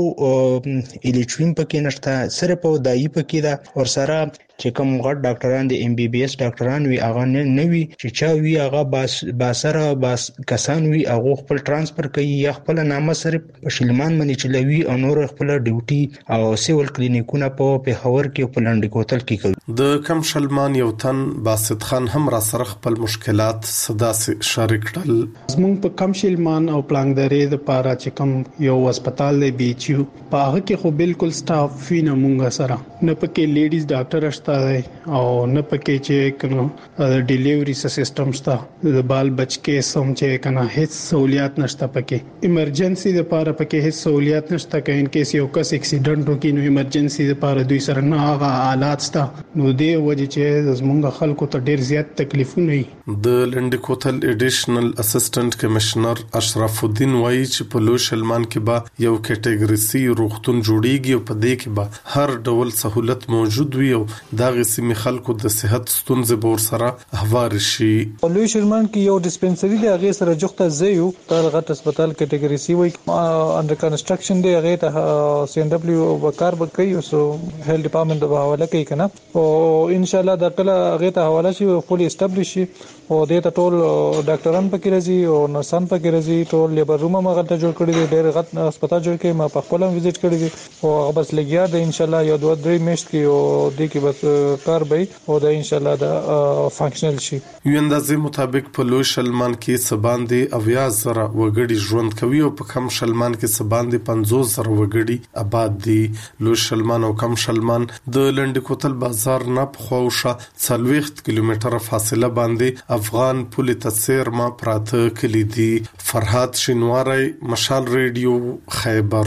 الیچوین پکې نشته صرف او دای پکې دا ور سره چې کوم غټ ډاکټران دي ام بي بي اس ډاکټران وي هغه نه وي چې چا وي هغه باسره کسان وي هغه خپل ترانسفر کوي یا خپل نامه صرف په شلمان باندې چلوي او نور خپل ډیوټي او سیول کلینیکونه په پیښور کې په لنډ کوتل کې کوي.
د کم شلمان یو تن باسط خان هم را سره خپل مشکلات صدا سره شریک کړل.
زموږ په کم شلمان او پلانګداري د پاره چې کوم یو هسپتال دی بي ایچ یو په هغه کې خو بالکل سټاف فینه مونږه سره نه پکې لیډیز ډاکټر او نه پکې چې کنه ډیلیوري سیستم شته د بال بچ کې سم چې کنه هیڅ سہولیات نشته. پکې ایمرجنسي لپاره پکې هیڅ سہولیات نشته که ان کیس یو کس اکسیډنټ وکړي نو ایمرجنسي لپاره دوی سره نه هغه حالات شته نو دې وجه چې زمونږ خلکو ته ډیر زیات تکلیفونه وي.
د لنډ کوتل اډیشنل اسسټنټ کمشنر اشرف الدین وایي چې په لوی شلمان کې به یو کټګوري سی روغتون جوړیږي او په دې کې به هر ډول سہولت موجود وي او دغه سیمه خلکو د صحت ستونزې بور سره هوار شي.
په لوی شلمان کې یو ډیسپنسری دی هغه سره جوخته زیو تر غټ هسپتال کټګوري سی وای انډر کنسټرکشن دی هغه ته سی ان دبليو وکړ بکې سو هیلث ډپارټمنت به حواله کوي کنه او ان شاء الله د کله هغه ته حواله شي فولي اسټابلیش شي او د ته ټول ډاکټران پکې راځي او نرسان پکې راځي ټول لیبر روم هم غلطه جوړ کړی دی ډېر غټ هسپتال جوړ کړي ما په خپل وزټ کړی دی او هغه بس لګیا دی ان شاء الله یو 2-3 میاشت کې او د کې بس کار به او د ان شاء الله د فنکشنل شي.
یو اندازې مطابق په لوی شلمان کې سباندې 90,000 وګړي ژوند کوي او په کم شلمان کې سباندې 50,000 وګړي آباد دي. لوی شلمان او کم شلمان د لنډ کوتل بازار نه په خوښه 40 کیلومتره فاصله باندې
افغان پولی تصیر ما پراته کلیدي فرهاد شینواری مشال ریډیو خیبر.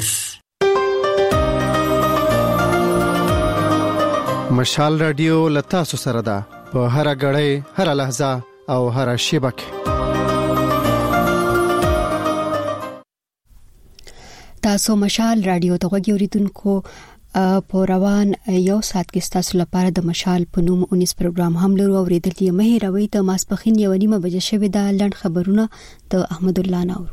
مشال رادیو لتاسو سره ده په هر غړې هر لحظه او هر شیبه کې.
تاسو مشال رادیو ته غوږی اوریدونکو په روان یو ساعت کې تاسو لپاره د مشال په نوم 19 پروګرام هم لرو اوریدل یې مهیروي د ماسپخین یو نیمه بجې شوې د لند خبرونه د احمد الله نور.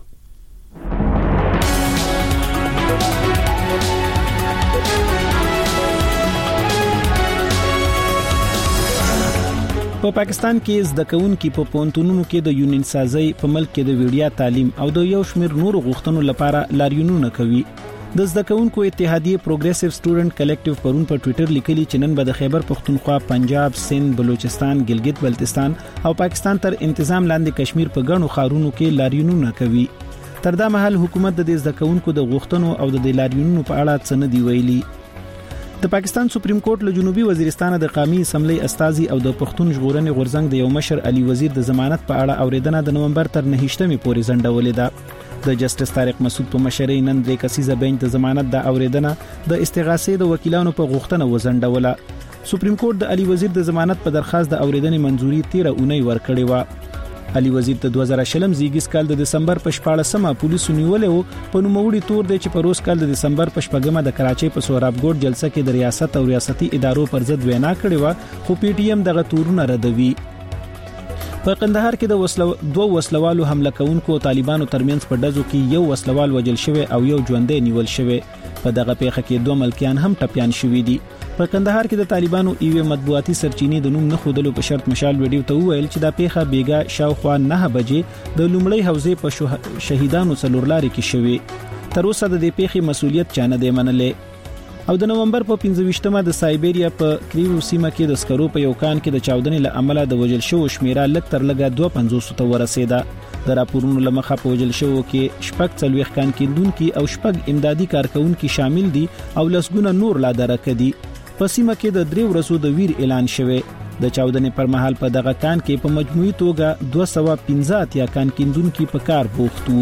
په پاکستان کې زده کوونکي په پونتونونو کې د یونین سازي په ملک کې د ویډیا تعلیم او د یو شمیر نور غوښتنو لپاره لاریونونه کوي. د زده کوونکو اتحادیه پروګریسیو سټوډنټ کلیکټیو پرون په ټوئیټر لیکلي چې نن به د خیبر پختونخوا، پنجاب، سند، بلوچستان، ګلګت بلتستان او پاکستان تر انتظام لاندې کشمیر په ګڼو ښارونو کې لاریونونه کوي. تر دا مهال حکومت د زده کوونکو د غوښتنو او د لاریونونو په اړه څه نه دی ویلي. د پاکستان سپریم کورټ له جنوبي وزیرستان د قومي اسمبلی استازي او د پښتون ژغورنې غورځنګ د یو مشر علي وزیر د ضمانت په اړه اوریدنه د نومبر تر 9مې پورې ځنډولې ده. د جسټس طارق مسعود په مشرۍ نن د کسیزه بنچ د ضمانت د اوریدنه د استغاثې د وکیلانو په غوښتنه وځنډوله. سپریم کورټ د علي وزیر د ضمانت په درخواست د اوریدنې منځوري 13 اونۍ ورکړې و. علي وزیر ته 2020 زیږیز کال د دسمبر په 14مه پولیسو نیولې و. په نوموړي تور دی چې په روز کال د دسمبر په 8مه د کراچۍ په سورابګوټ جلسه کې د ریاست او ریاستي ادارو پر ضد وینا کړې و، خو پی ټی ایم دغه تورونه ردوي. په قندهار کې د دوه وسلوالو حمله کوونکو طالبانو ترمنځ په ډزو کې یو وسلوال وژل شوی او یو ژوندې نیول شوی. په دغه پیښه کې دوه ملکیان هم ټپيان شوي دي. په قندهار کې د طالبانو ایوه مطبوعاتي سرچینې د نوم نه خودلو په شرط مشال ویډیو ته وویل چې دا پیښه بیګا شاوخوا 9 بجې د لومړی حوزې په شهیدانو څلورلاري کې شوی. تر اوسه د دې پیښې مسؤلیت چانه دی منلې. او د نومبر په 15مه د سایبریا په کریو سیمه کې د سکرو په یو کان کې د چاودنې له امله د وژل شوو شمیره لږ تر لږه 250 ته ورسېده. د راپورونو لمخه په وژل شوو کې شپږ څلويخ کان کیندونکو او شپږ امدادي کارکونکو شامل دي او لسګونه نور لا درکه دي. په سیمه کې د 3 ورځو د ویر اعلان شوی. د چاودنې پر مهال په دغه کان کې په مجموعي توګه 215 کان کیندونکو په کار بوخت وو.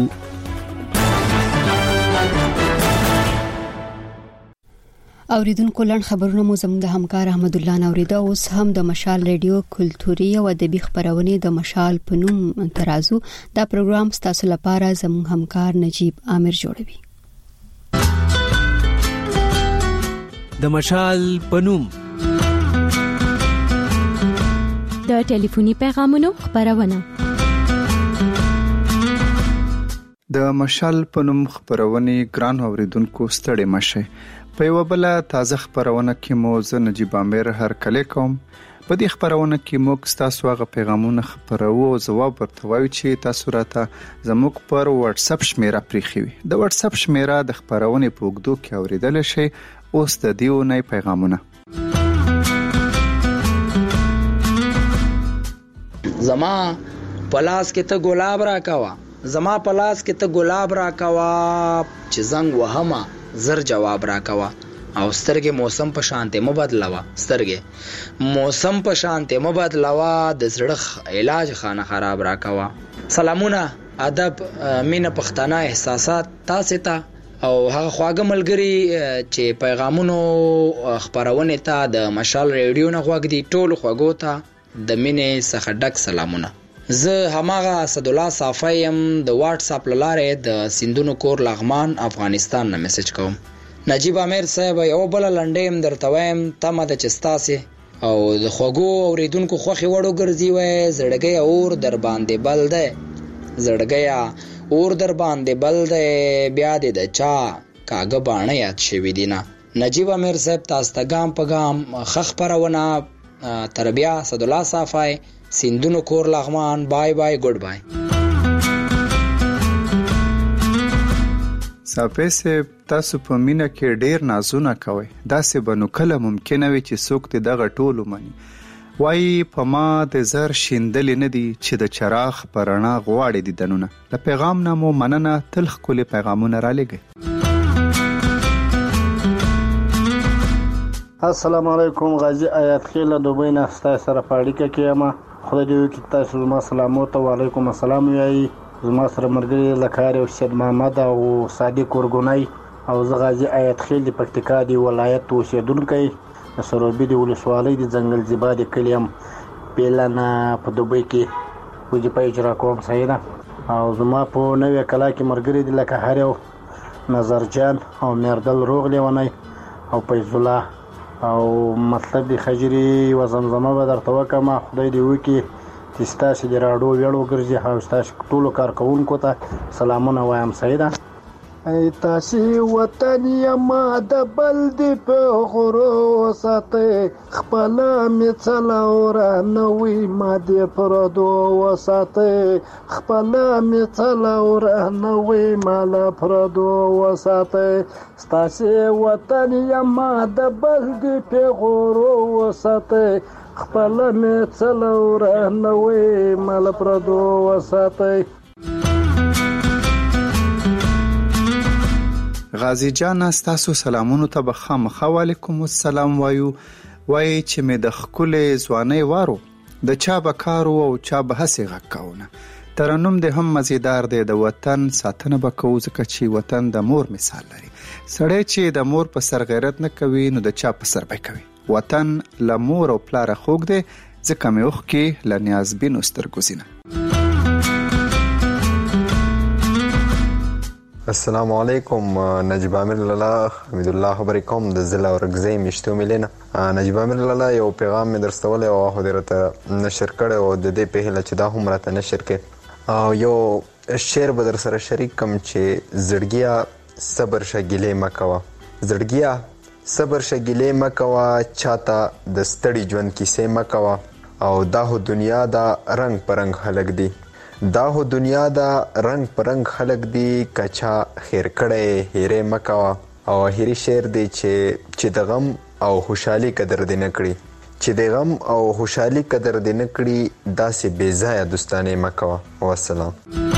اوریدونکو لړ خبرونه مو زموږ د همکار احمد الله نوریدا اوس هم د مشال ریډیو کلتوري او ادبي خبرونه د مشال په نوم ترازو دا پروګرام ستاسو لپاره زموږ همکار نجیب عامر جوړوي.
د مشال په نوم
د ټلیفوني پیغامونو خبرونه
د مشال په نوم خبرونه ګران اوریدونکو ستړي مشه. په یو بل تازه خبرونه کې مو زه نجیب عامر هر کله کوم. په دې خبرونه کې موږ تاسو هغه پیغامونه خبرو او جواب ورتوي چې تاسو راته زموږ پر واتس اپ شمیره پریخوي. د واتس اپ شمیره د خبرونه په وګدو کې اوریدل شي. اوس د دیونه پیغامونه.
زما پلاس کې ته ګلاب را کوا، زما پلاس کې ته ګلاب را کوا، چې زنګ وهما زر جواب را کوا. او سترګې موسم په شانته مبادلوا، سترګې موسم په شانته مبادلوا، د زړه علاج خانه خراب را کوا. سلامونه، ادب، مینه، پښتانه احساسات تاسو ته او هغه خواږه ملګری چې پیغامونو خبرونه ته د مشال ریډیو نه غوږ دي، ټول خواږو ته د مینې څخه ډک سلامونه. زه هماغه اسد الله صافیم د واتس اپ لاره د سندونو کور لغمان افغانستان نه میسج کوم. نجیب عامر صاحب یو بل لنډیم درته وایم تمه د چستاسه او د خوګو اوریدونکو خوخي وړو ګرځي وای زړګي اور در باندې بل ده، زړګي اور در باندې بل ده، بیا دې د چا کاغه باندې یاد شوی دینا. نجیب عامر صاحب تاسو ته ګام په ګام خخ پرونه تربیه اسد الله صافای سندونو کور لغمان. بای بای، ګډ بای.
صافه تاسو په مینا کې ډیر نازونه کوي. دا څه بنو کله ممکن وي چې څوک دغه ټولو مني. وای په ما د زر شیندل نه دي چې د چراغ پرانا غواړي دي دنونه. د پیغام نامو مننه تلخ کلی پیغامونه را لګي.
السلام علیکم، غازی آیات خیل دوبۍ نه ستاسو سره پاړیکه کېما. خدای دې وکړي تاسو زما سلام ورته وعلیکم السلام وایي. زما سره ملګري لکه سید محمد او صادق ورګونی او زه غازي آیت خیل د پکتیکا دی ولایت اوسیدونکی د سروبي د ولسوالۍ د ځنګل زیبا د کلیم پیلانه په دوبۍ کې وظیفه اجرا کوم. صحیح ده. او زما په نوې کلا کې ملګري دي لکه هر یو نظر جان او میردل روغ لیونی او فیض الله او مطلب د خجري و زمزمه به درته وکړم. خدای دې وکړي چې ستاسې د راډیو ویړ وګرځي او ستاسې ټولو کارکوونکو ته سلامونه وایم. صحیح ده. ای تاسې وطن یما د بل دې په غرو وساتئ خپله مې څلوره نه وي ما دې پردو وساتئ خپله مې څلوره نه وي ما له پردو وساتئ ستاسې وطن یما د بل دې په غرو وساتئ خپله مې څلوره نه وي ما له پردو وساتئ.
غازی جان تاسو سلامونو ته بخامخه وعلیکم السلام وایو. وای چې مې د خکلې ځواني وارو د چا بکارو او چا به هسې غکاونه ترنم د هم مزیدار دی د وطن ساتنه بکو ځکه چې وطن د مور مثال لري. سړی چې د مور په سر غیرت نه کوي نو د چا په سر به کوي. وطن له مور او پلار خوږ دی ځکه مې اوخ کې له نیازبینو سترګو زینه.
السلام علیکم. نجیب امیر لاله حمید الله خبرې کوم د ضلع ورګزی میشتو ملینه. نجیب امیر لاله یو پیغام مې درستول او هغه درته نشر کړی او د دې په هیله چې دا هم راته نشر کړي او یو شعر به در سره شریک کوم چې زړګیا صبر شه ګیلې مه کوه. زړګیا صبر شه ګیلې مه کوه چاته د ستړي ژوند کیسې مه کوه او دا هو دنیا دا رنگ په رنگ خلک دی دا هو دنیا دا رنگ پر رنگ خلق دی کچا خیر کړه هیره مکوا. او هیری شعر دی چې د غم او خوشحالي قدر دی نه کړي چې د غم او خوشحالي قدر دی نه کړي داسې بې ځایه دوستانه مکوا. والسلام.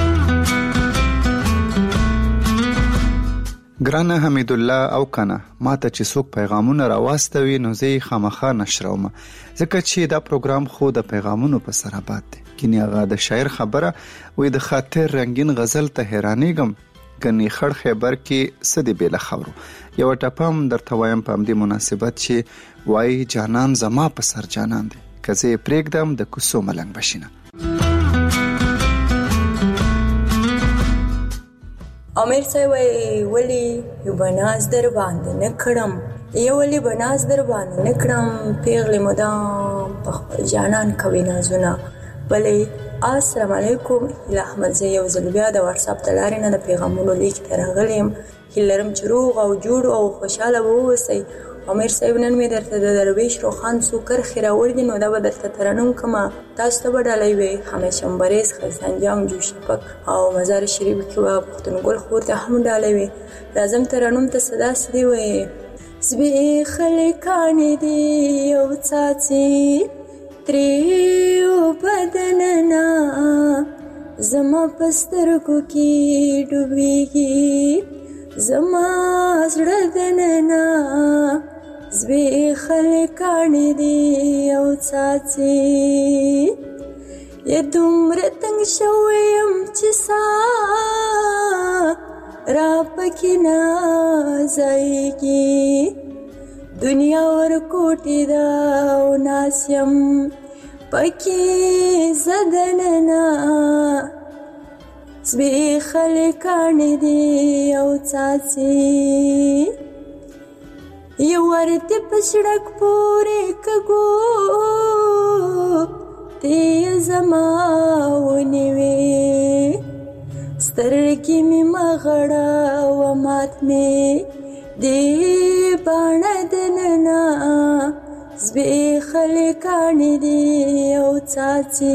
ګرانه حمید الله او کنه ماته چې څوک پیغامونه راواستوي نو زه خامخا نشروم ځکه چې دا پروګرام خو د پیغامونو په سر آباد دی. کینی هغه د شاعر خبره وې د خاطر رنگین غزل ته حیرانېږم کني خړ خیبر کې سدي بل خبرو یو ټپم درته وایم په دې مناسبت چې وای جانان زما په سر جانان دی کزه پرېګدم د کوسو ملنګ بشینه.
امیر صاحب ولی یو بناز در باندې نکړم یو ولی بناز در باندې نکړم پیغله مدام په جانان کوي نازونه بلې السلام علیکم. احمد زه یو ځل بیا د واتس اپ تلارې نه د پیغامونو لیک ته راغلم. هیلرم چې روغ او جوړ او خوشاله ووسئ. امیر صاحب نن مې درته د درویش روخان سوکر خیراور دي نو دا به درته ترنم کما تاسو ته به ډالۍ وي همیشه مبارز خزانجام جوشپک او مزار شریف کې به پښتونګل خور ته هم ډالۍ وي. لازم ترنم ته صدا سدي وي زبې خلکان دي او څاڅي تریو بدننا زما پسترګو کې ډوبېږي زما زړه دننا زبې خلکان دي او څاڅي یا دومره تنګ شوی یم چې سا را پکې نه ځایږي دنیا ورکوټی دا او ناسیم پکې زدننا زبې خلکان دي او څاڅي یو ورته پسړک پورې کګو تی زما ونیوي سترګې مې مغړه و مات مې دی باندې نه زبې خلکان دي او څاڅي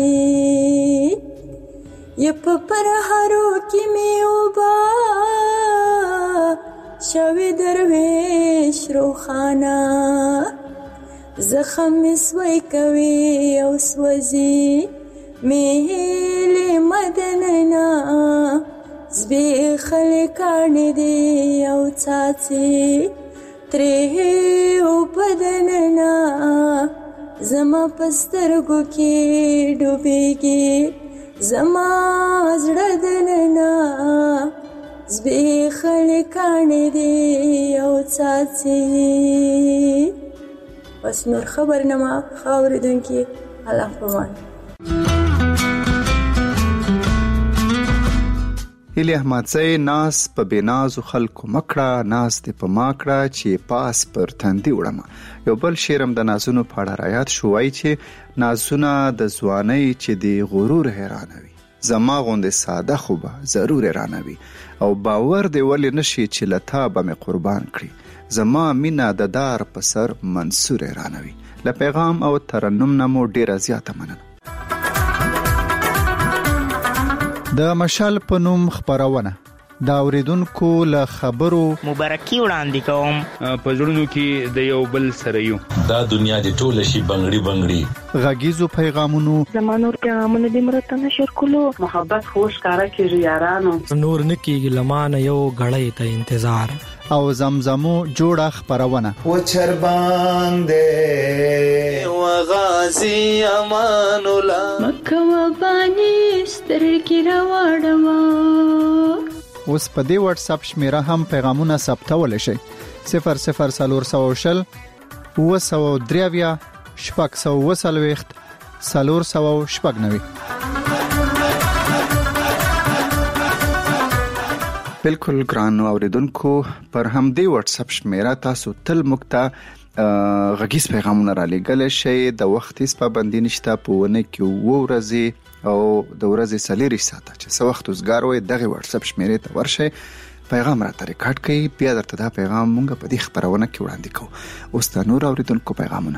ی په پرهارو کې مې وبا شوی درویش روخانه زخم سوی کوي او سوزي میله مدننا زبې خلکان دي او څاڅي ترې او بدننا زما پسترګو کې ډوبېږي زما زړه دننه زبېښلې کاڼې دي او څاڅي بس نور خبر نه ما ښه اورېدونکي الله پامان.
هیلی احمدزی ناز په بنازو خلکو مکړه ناز دې په ماکړه چې پاس پر تندي وړم. یو بل شعرم د نازونو په اړه رایاد شو وای چې نازونه د ځوانۍ چې د غرور حیرانوي زما غوندې ساده خو به ضرور حیرانوي او باور دې ولې نشي چې لتا به مې قربان کړي زما مینا د دار په سر منصور حیرانوي. له پیغام او ترنم نه مو ډیره زیاته مننه. د مشال په نوم خبرونه دا اوریدونکو له خبرو
مبارکي وړاندې کوم
په ژوندو کې د یو بل سره یو دا دنیا د ټوله شي بنگړي بنگړي
غږیزو پیغامونو
زمانور پیغامونه د مرته نشر کولو محبت خوش کارا کیږي یارانو
نور نکیږي لمانه یو غړې ته انتظار
او زمزمو جوړه خبرونه
و چرباندې و غازی امان الله
مکه و بانی سترګې راوړم.
اوس په دې واتس اپ شمیره هم پیغامونه ثبتول شي 0040 903 شپږ 490. بالکل ګران اوریدونکو پر هم دې واتس اپ شمیره تاسو تل مکتا غږیز پیغامونه را لېږل شي د وخت هیڅ پابندي نشته په ونه کې ورځي او د ورځې 4 ساعته چې څو وخت وزګار وي دغه واتس اپ شمیرې ته ورشي پیغام راته ریکارډ کړئ بیا درته دا پیغام مونږ په دې خبرونه کې وړاندې کوو. اوس د نور اوریدونکو پیغامونه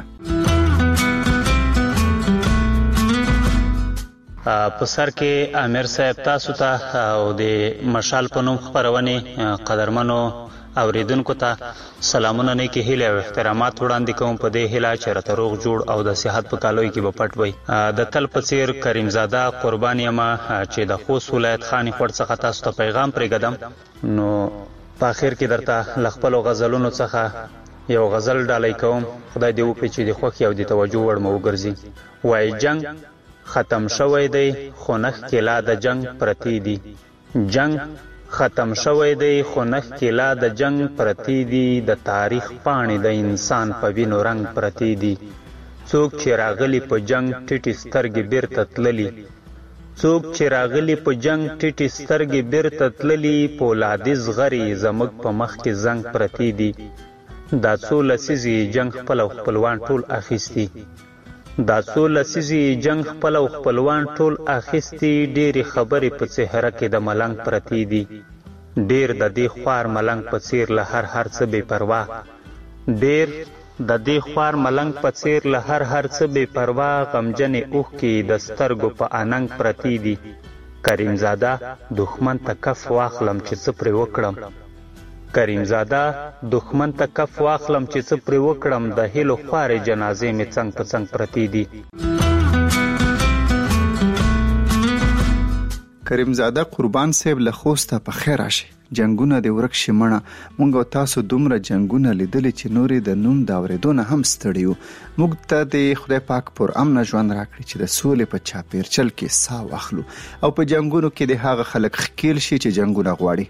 په سر کې امیر صاحب تاسو ته او د مشال په نوم خبرونه قدرمنو اوریدونکو ته سلامونه نه کې هیله او احترامات وړاندې کوم په دې هیله چې راته روغ جوړ او د صحت په کالوي کې به پټ وي. د تل په څیر کریم زاده قرباني ما چې د خوست ولایت خاني خور څخه تاسو ته پیغام پرېږدم نو په اخر کې درته لخپل غزلونو څخه یو غزل ډالۍ کوم خدای دې وکړي چې د خوښ او د توجه وړ مو وګرځي. وای جنگ ختم شوی دی خو نخ کې لا د جنگ پرتی دی جنگ ختم شوی دی خو نخ کې لا د جنگ پرتی دی د تاریخ پاڼې د انسان په وینو رنگ پرتی دی څوک چې راغلی په جنگ ټټي سترګې بیرته تللی څوک چې راغلی په جنگ ټټي سترګې بیرته تللی پولادي زغری زمګ په مخ کې زنګ پرتی دی دا څو لسیزي جنگ خپلوان ټول اخیستی دا څو لسیزي جنگ خپلوان ټول اخیستی ډېری خبرې په صحرا کې د ملنګ پرتی دي ډېر د دې خوار ملنګ په څیر له هر څه بے پروا ډېر د دې خوار ملنګ په څیر له هر څه بے پروا غمجنې اوښ کې د سترګو په اننګ پرتی دي کریم زاده دښمن ته کف واخلم چې څه پرې وکړم کریم زاده دښمن ته کف واخلم چې څه پرې وکړم د هیلو خوارې جنازې مې څنګ په څنګ پرتی دي.
کریم زاده قربان صاحب له خوسته په خیر راشي جنگونه د ورک شمنه مونږ تاسو دومره جنگونه لیدل چې نورې د نوم دا ورېدونه هم ستړیو موږ ته د خدای پاک پر امن ژوند راکړي چې د سولې په چاپیرچل کې ساه واخلو او په جنگونو کې د هغه خلک خکیل شي چې جنگونه غواړي.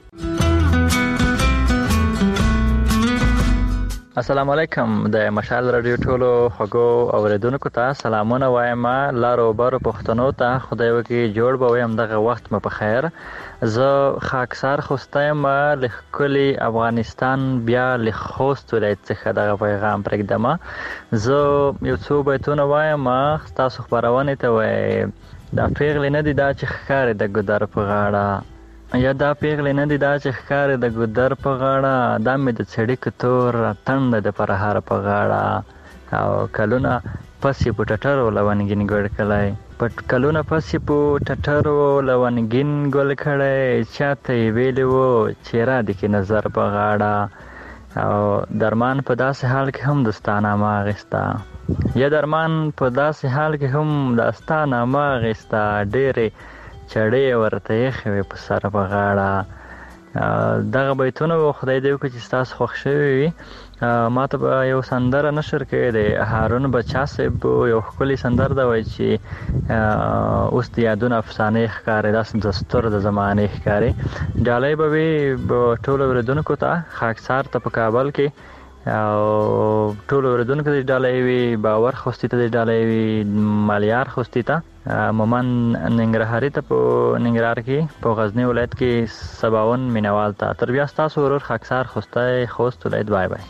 السلام علیکم د مشال رادیو ټولو خوږو اوریدونکو ته سلامونه وایم لارو بارو پښتنو ته خدای وکړي جوړ به ویم دغه وخت مو په خیر. زه خاکسار خوستایم لکلی افغانستان بیا لخوست ولایت څخه دغه پیغام پرېږدم. زه یو څو بیتونه وایم تاسو خبرونه ته وای دا پیغلې نه دي دا چې ښکارې د ګودر په غاړه یا دا پیغلې نه دي دا چې ښکارې د ګودر په غاړه دا مې د څړیکو تور تنده د پرهار په غاړه او کلونه پسې په ټټرو لونګین ګل کړی کلونه پسې په ټټرو لونګین ګل کړی چاته یې ویلي وو چې را دې کې نظر په غاړه او درمان په داسې حال کې هم دستانامه اخیسته یا درمان په داسې حال کې هم دستانامه اخیسته ډېرې چړې ورته یې خوي په سر په غاړه دغه بیتونه خدای دې وکړي چې تاسو خوښ شوي وي. ما ته به یو سندره نشر کړی دی، هارون بچا صاحب یو ښکلې سندره ده، وایي چې اوس د یادونه افسانې ښکاري، داسې دستور د زمانې ښکاري. ډالۍ به وي ټولو اورېدونکو ته، خاکسار ته په کابل کې او ټولو اورېدونکو ته ډالۍ وي، باور خوستي ته ډالۍ وي، مالیار خوستي ته، مومن ننګرهاري ته په ننګرهار کې، په غزنی ولایت کې 57 مینوال ته. تر بیا ستاسو ورور خاکسار خوست ولایت. بای بای.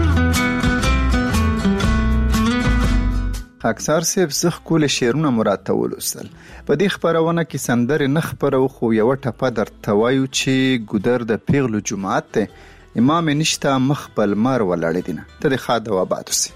خاکسار صاحب زه ښکلي شعرونه مراد ته ولوستل. په دې خپرونه کې سندرې نه خپرو، خو یوه ټپه درته وایو چې ګودر د پیغلو جومات دی، امام نشته مخ بل مار ولاړې دینه ته د خا د وباد وسي.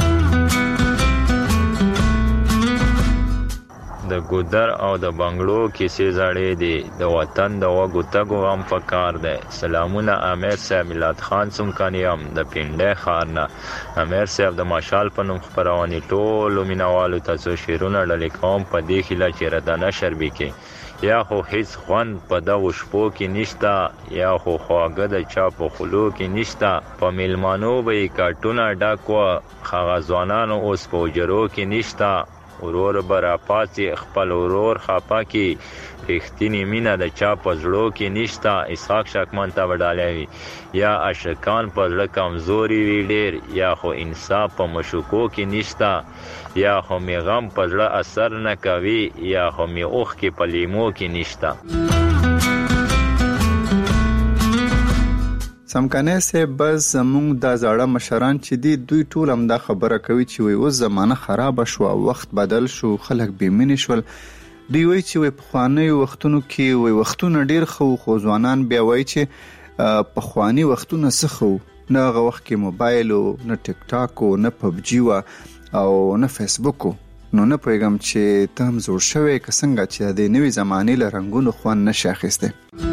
د ګودر او د بنگلو کیسې زړې دي، د وطن د وګو تګو غم پکار دی. سلامونه امیر صاحب، میلاد خان څمکنیم د پنډۍ ښار نه. امیر صاحب د مشال په نوم خپرونې ټولو مینوالو ته څو شعرونه ډالۍ کوم، په دې هیله چې راته نشر وکړي. یا خو هیڅ خوند په دغو شپو کې نشته، یا خو خواږه د چا په خولو کې نشته. په میلمانو به یې کټونه ډک وه، هغه ځوانانو اوس په حجرو کې نشته. ورور به راپاڅي خپل ورور خفه کړي، رښتینې مینه د چا په زړو کې نشته. اسحاق شکمن ته به ډالۍ وي، یا عاشقان په زړه کمزوري وي ډېر، یا خو انصاف په مشوکو کې نشته، یا خو می غم په زړه اثر نه کوي، یا خو می اوښکې په لیمو کې نشته.
سمکنه صاحب بس زمونږ د زاړه مشران چې دی دوی ټول هم دا خبره کوي چې وای اوس زمانه خراب شو، وخت بدل شو، خلک بېمینې شول. دوی وای چې وای پخواني وختونو کې وای وختونه ډیر خو ځوانان بیا وای چې پخواني وختونه څه خو نه، هغه وخت کې موبایل او نه ټیک ټاک او نه پبجي او نه فیسبوک. نو نه پوهیږم چې ته هم زوړ شوی که څنګه چې د نوې زمانې له رنګونو خوند نشي اخیستی.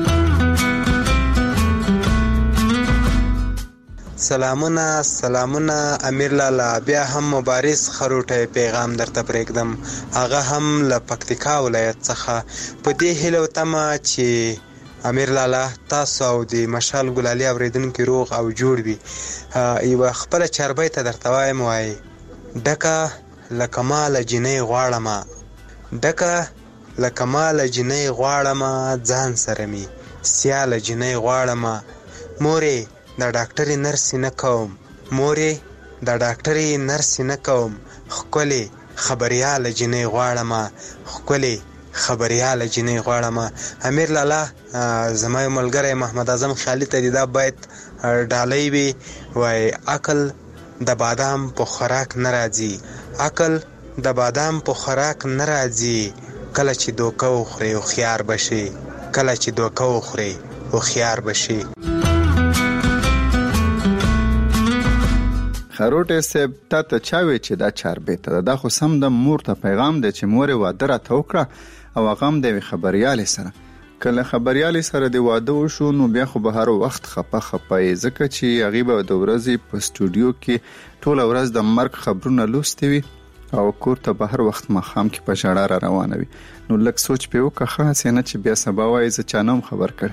سلامونه امیر لالا، بیا هم مبارز خروټه پیغام درته پرېږدم، هغه هم له پکتیکا ولایت څخه. په دې هیله او تمه چې امیر لالا تاسو او د مشال ګلالي اوریدونکي روغ او جوړ وي. یوه خپله چربۍ ته درته وایم، وایي ډکه له کماله جنۍ غواړمه، ډکه له کماله جنۍ غواړمه، ځان سره می سیاله جنۍ غواړمه. مورې د ډاکټرې نرسې نه کوم، مورې د ډاکټرې نرسې نه کوم، ښکلې خبریاله جنۍ غواړمه، ښکلې خبریاله جنۍ غواړمه. امیر لالا زما یو ملګری محمد اعظم خیالي ته دا باید ډالۍ وي، وایي عقل د بادام په خوراک نه راځي، عقل د بادام په خوراک نه راځي، کله چې دوکه وخوري هوښیار بشي، کله چې دوکه وخوري هوښیار بشي.
خروټه صاحب ته چاوي چې دا چاربې ته دا خو سم د مور ته پیغام دی چې مور واده را توکړه او هغه هم د خبريالي سره. کله خبريالي سره د واده وشو نو بیا خو به هر وخت خپه ځکه چې هغه به د ورځې په سټوډیو کې ټول ورځ د مرګ خبرونه لوستي وي او کور ته به هر وخت مخام کې په ژړا را روانه وي. نو لږ سوچ په وکړه خاص نه چې بیا سبا وایي ز چانم خبر کړ.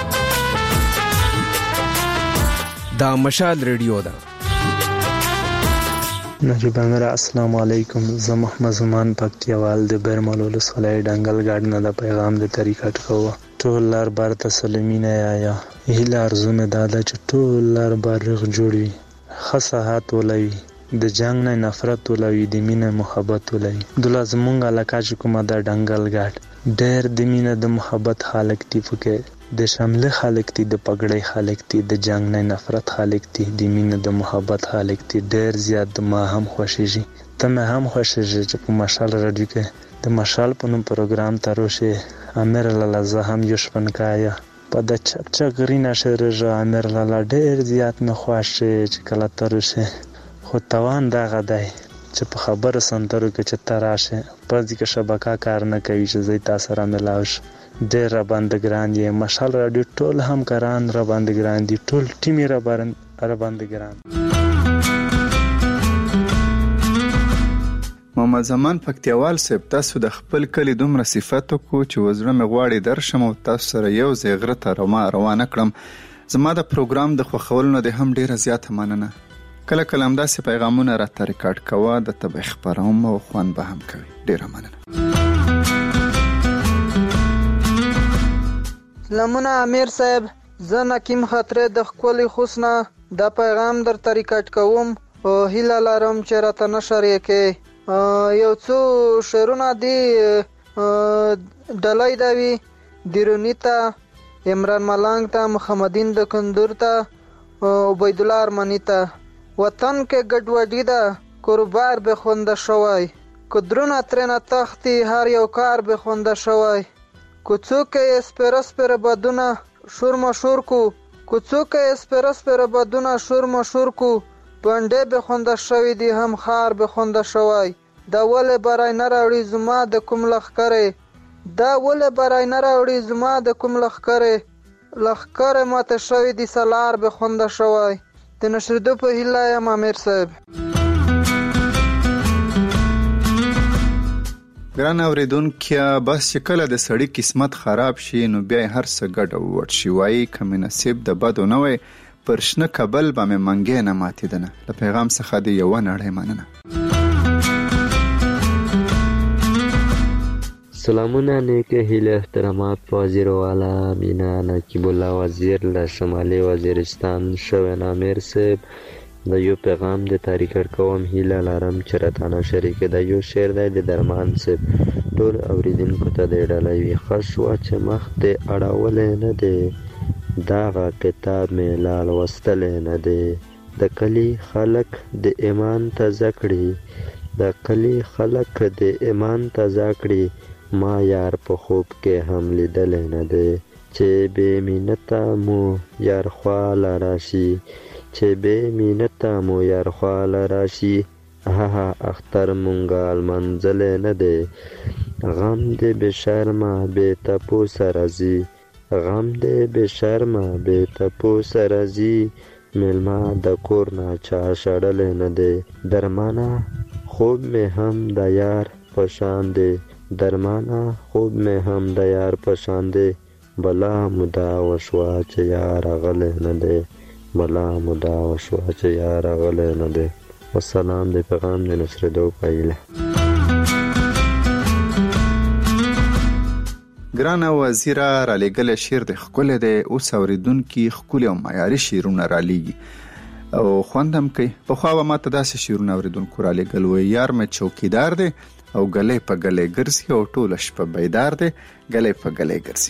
دا مشال ریډیو ده.
نجیب امیر السلام علیکم، زه محمد زمان پکتیوال د برمل ولسوالۍ ډنګل ګاډ نه د پیغام د طریقت کوه. ټول لار بار ته سلامینه یا هیله ارزونه داده چې ټول لار بار رغ جوړوي، خصاحت ولوي، د جنگ نه نفرت ولوي، د مینه محبت ولوي. د لازمونګ علاقه چې کومه د ډنګل ګاډ ډېر د مینه د محبت خالق دی، فکر د شامل خالق دی، د پګړې خالق دی، د جنگ نه نفرت خالق دی، د مینه د محبت خالق دی. ډېر زیات ما هم خوشیږي، ته مې هم خوشیږي چې په مشال رادیو کې د مشال په نوم پروګرام تروشه. امیر لالا زه هم یو شپنکایا په د چک چک غرینا شهرجه. امیر لالا ډېر زیات نه خوښه چې کله تروشه، خو توان دا غدای چې په خبره سندرو کې چې تراشه پردي کې شبکه کار نه کوي چې زی تاسو سره ملاوش. ډېر را باندې ګران دی مشال رادیو، ټول همکاران را باندې ګران دي، ټول ټیم را باندې ګران.
محمد زمان پکتیوال صاحب، تاسو د خپل کلی دومره صفاتو کو چې وزړه مې غواړي درشم او تاسو سره یو ځای غره ته روانه کړم. زما د پروګرام د خوښولو نه د هم ډیره زیاته مننه. کله کله همداسې پیغامونه راته ریکارډ کوه، د تبه خبروم او خوند به هم کوي. ډیره مننه.
سلامونه امیر صاحب، زه نکیم خاطره د خپل خوسنه دا پیغام در ریکارډ کوم او هیله لرم چې راته نشر یې کې. یو څو شعرونه دي ډلای دوي دیرونی ته، عمران ملنګ ته، محمدین د کندور ته، عبید الله ارمانی ته. وطن کې ګډوډي ده، کاروبار به خونده شوی، کدرونه ترنه تختی، هر یو کار به خونده شوی. کوڅوک اسپر بدونه شور مشور کو، کوڅوک اسپر بدونه شور مشور کو. پنده به خونده شوی دی، هم خار به خونده شوی. دا ول برای نراوړي زما د کوم لخکره، دا ول برای نراوړي زما د کوم لخکره ماته شوی دی، سالار به خونده شوی. د نشریدو په هیله یم امیر صاحب.
ګران اوریدونکو، بس چې کله د سړی قسمت خراب شي نو بیا هر څه ګډ وډ شي. وایي که مې نصیب د بدو نه وای، پر شنه کبل به مې منګې نه ماتېدنه. له پیغام څخه د یوه نړۍ مننه.
سلامونه، نیکه هیله احترامات په وزیر والا مینا نقیب الله وزیر له شمالي وزیرستان شوین امیر صاحب. د یو پیغام د ریکارډ کوم، هیله لرم چې راته شریک د یو شعر دی د درمان صاحب. ټول اوریدونکو ته د ډالۍ وي خوښ وه چې مخ دې اړولی نه دی، دغه کتاب مې لا لوستلی نه دی. د کلي خلک د ایمان تازه کړي، د کلي خلک د ایمان تازه کړي. ما یار په خوب کې هم لیدلی نه دی، چې بې مینته مو یار خواله راشي، چې بې مینته مو یار خواله راشي. هغه اختر مونږه لمنځلی نه دی، غم دې بې شرمه بې تپوسه راځي، غم دې بې شرمه بې تپوسه راځي. میلمه د کور نه چا شړلی نه دی، درمانه خوب مې هم د یار په شان دی، درمانه خوب مې هم د یار په شان دی. بلا موده وشوه چې یار راغلی نه دی، بلا موده وشوه چې یار راغلی نه دی. والسلام د پیغام د نشریدو په هیله.
ګرانه وزیره، رالیږلی شعر د ښکلی دی. اوس اورېدونکي ښکلي او معیاري شعرونه رالیږي او خوند هم کوي. پخوا به ما ته داسې شعرونه اورېدونکو رالیږل وی، یار مې چوکیدار دی او ګلی په ګلی ګرځي، او ټوله شپه بیدار دی ګلی په ګلی ګرځي.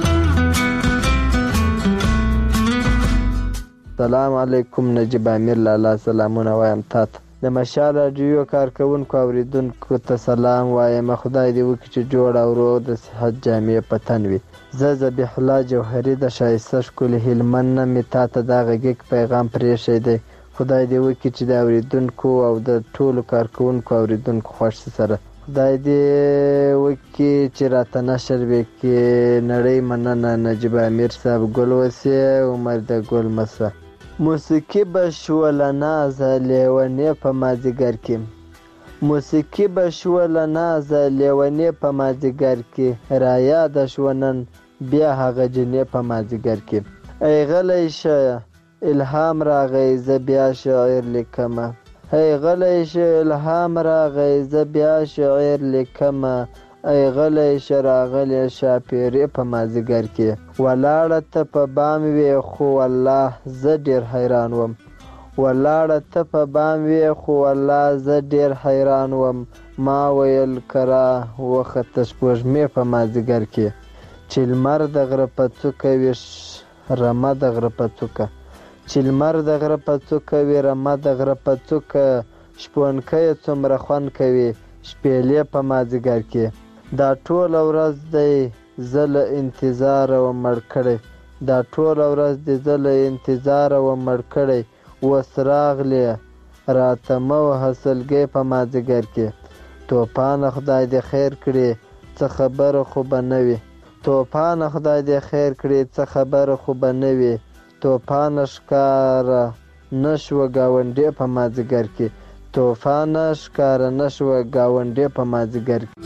سلام علیکم نجیب امیر لالا، سلامونه وایم تاته. د مشال راډیو کارکونکو اوریدونکو ته سلام وایم. خدای دې وکړي چې جوړ او روغ د صحت جامې په تن وي. زه ذبیح الله جوهري د شایسته ښکلي هلمند نه مې تاته دا غږیک پیغام پرېښی دی. خدای دې وکړي چې د اوریدونکو او د ټولو کارکونکو اوریدونکو خوښ سره خدای دې وکړي چې راته نشر وکړي. نړۍ مننه نجیب امیر صاحب. ګل وسې عمر د ګل مسه. موسیقي به شوله نازه لیونې په مازدیګر کې، موسیقي به شوله نازه لیونې په مازدیګر کې، رایاده شوه نن بیا هغه جنې په مازدیګر کې. ای غلی شه الهام راغی زه بیا شعر لیکمه، ای غلی شه الهام راغی زه بیا شعر لیکمه، ای غلی شه راغلی شاپیرې په مازدیګر کې. ولاړه ته په بام وې خو والله زه ډېر حیران وم، ولاړه ته په بام وې خو والله زه ډېر حیران وم. ما ویل کرا وخته سپوږمۍ په مازدیګر کې، چې لمر د غره په څوکه وي رمه د غره په څوکه، چې لمر د غره په څوکه وي رمه د غره په څوکه، شپونکی څومره خوند کوي شپېلې په مازدیګر کې. دا ټوله ورځ دی زه له انتظاره وم مړ کړی، دا ټوله ورځ دی زه له انتظاره وم مړ کړی. اوس راغلی راته مه وهه سلګۍ په مازدیګر کې، توپانه خدای دې خیر کړي څه خبره خو به نه وي، توپانه خدای دې خیر کړي څه خبره خو به نه وي. توپانه ښکاره نه شوه ګاونډی په مازدیګر کې، طوفانه ښکاره نه شوه ګاونډي په مازدیګر کې.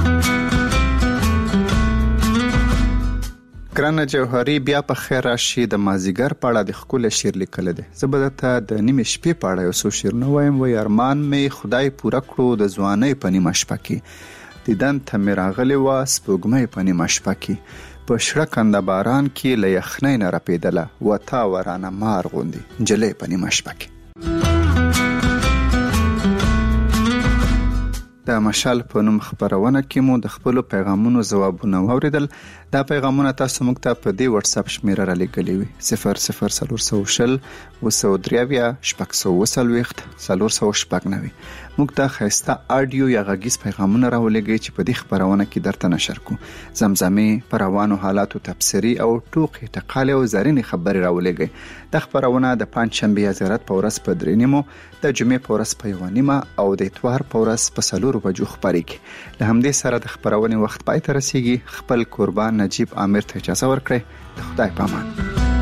ګرانه جوهري بیا په خیر راشي. د مازدیګر په اړه د ښکلی شعر لیکلی دی. زه به درته د نیمې شپې په اړه یو څو شعرونه وایم. وایي ارمان مې خدای پوره کړو د ځوانۍ په نیمه شپه کې، دیدن ته مې راغلې وه سپوږمۍ په نیمه شپه کې، په شړه کنده باران کې له یخنۍ نه رپېدله وتا ورانه مار غوندې نجلۍ په نیمه شپه کې. د مشال په نوم خبرونه کې مو د خپلو پیغامونو ځوابونه واوریدل. دا پیغامونه تاسو موږ ته په دې واتس اپ شمیره را لېږلي وي 0040 203 440 موږ ته ښایسته آډیو یا غږیز پیغامونه راولېږئ چې په دې خبرونه کې درته نشر کو. زمزمې، په روانو حالاتو تبصرې او ټوکې ټقالې او زرینې خبرې راولېږئ. دا خبرونه د پنجشنبې یا زیارت په ورځ په 3:30، د جمعې په ورځ په 1:30 او د اتوار په ورځ په 4 بجو خبرېږي. له همدې سره د خبرونې وخت پای ته رسیږي. خپل قربان نجیب عامر ته اجازه ورکړئ. د خدای په امان.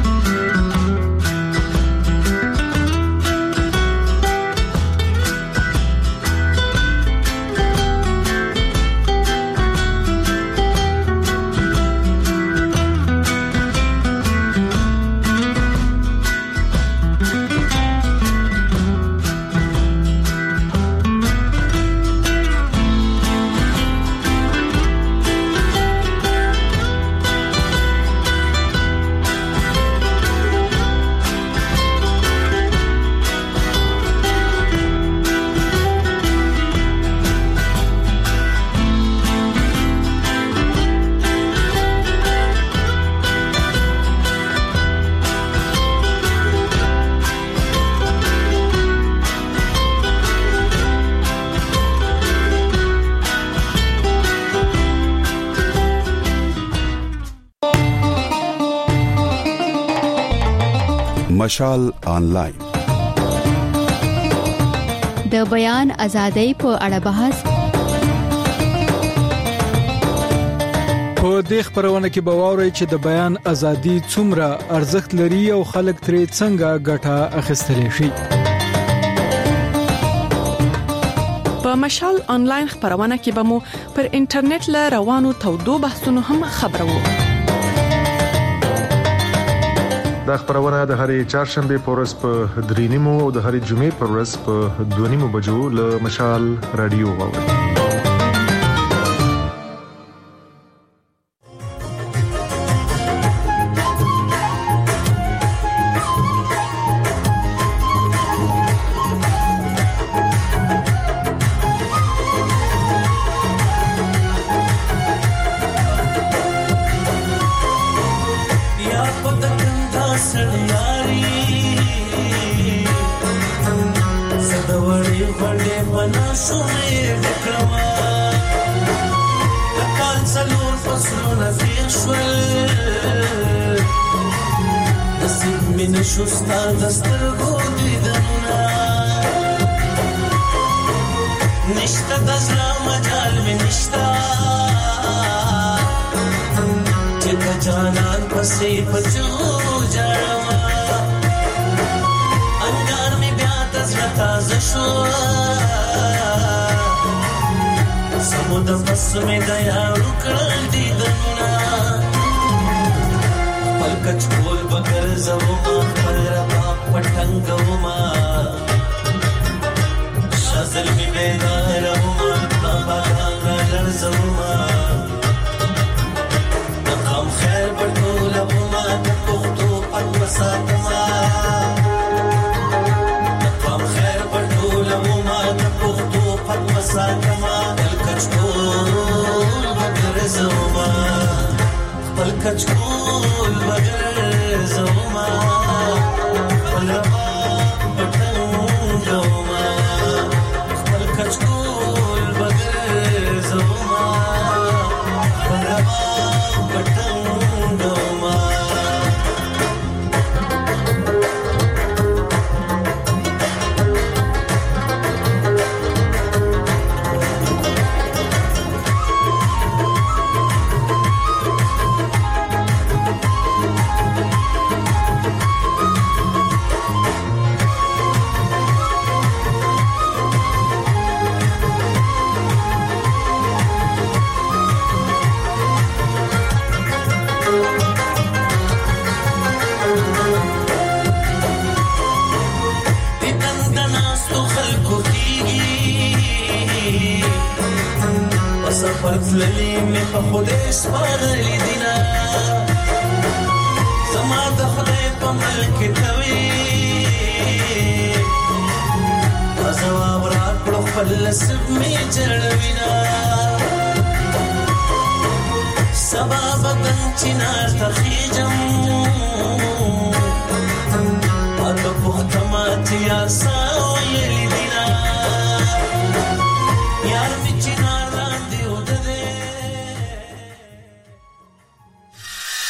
مشال آنلاین
د بیان ازادۍ په اړه بحث.
په دې خبرونه کې به واورئ چې د بیان ازادي څومره ارزښت لري او خلک ترې څنګه ګټه اخیستلی شي.
په مشال آنلاین خبرونه کې به مو پر انټرنیټ له روانو تودو بحثونو هم خبرو.
دا خبرونه د هرې چهارشنبه په ورځ په 3:30 او د هرې جمعې په ورځ په 2:30 بجو له مشال رادیو واورئ.
شستا دسترګو دیدنونه نشته د زړه مجال مې نشته چې د جانان پسې پچو جاړم انګار مې بیا د زړه تازه شو سمود پس مې د یارو کړل دیدنونه پلکچ کول بغیر زوما خپل ربا پټنګوما شازل می بیداروما بابا غلر زوما نقم خیر پټولوما پختو پټ وساتما نقم خیر پټولوما پختو پټ وساتما پلکچ کول بغیر زوما پلکچ کول بغیر زوما پلربا پټنګوما پلکچ کول بغیر زوما پلربا پټنګوما تللی می په خدای سپارلی دینا زما د خدای په ملک توی جواب راکړو خپل نصیب می جوړوینا سبا بدن چنار تخیجم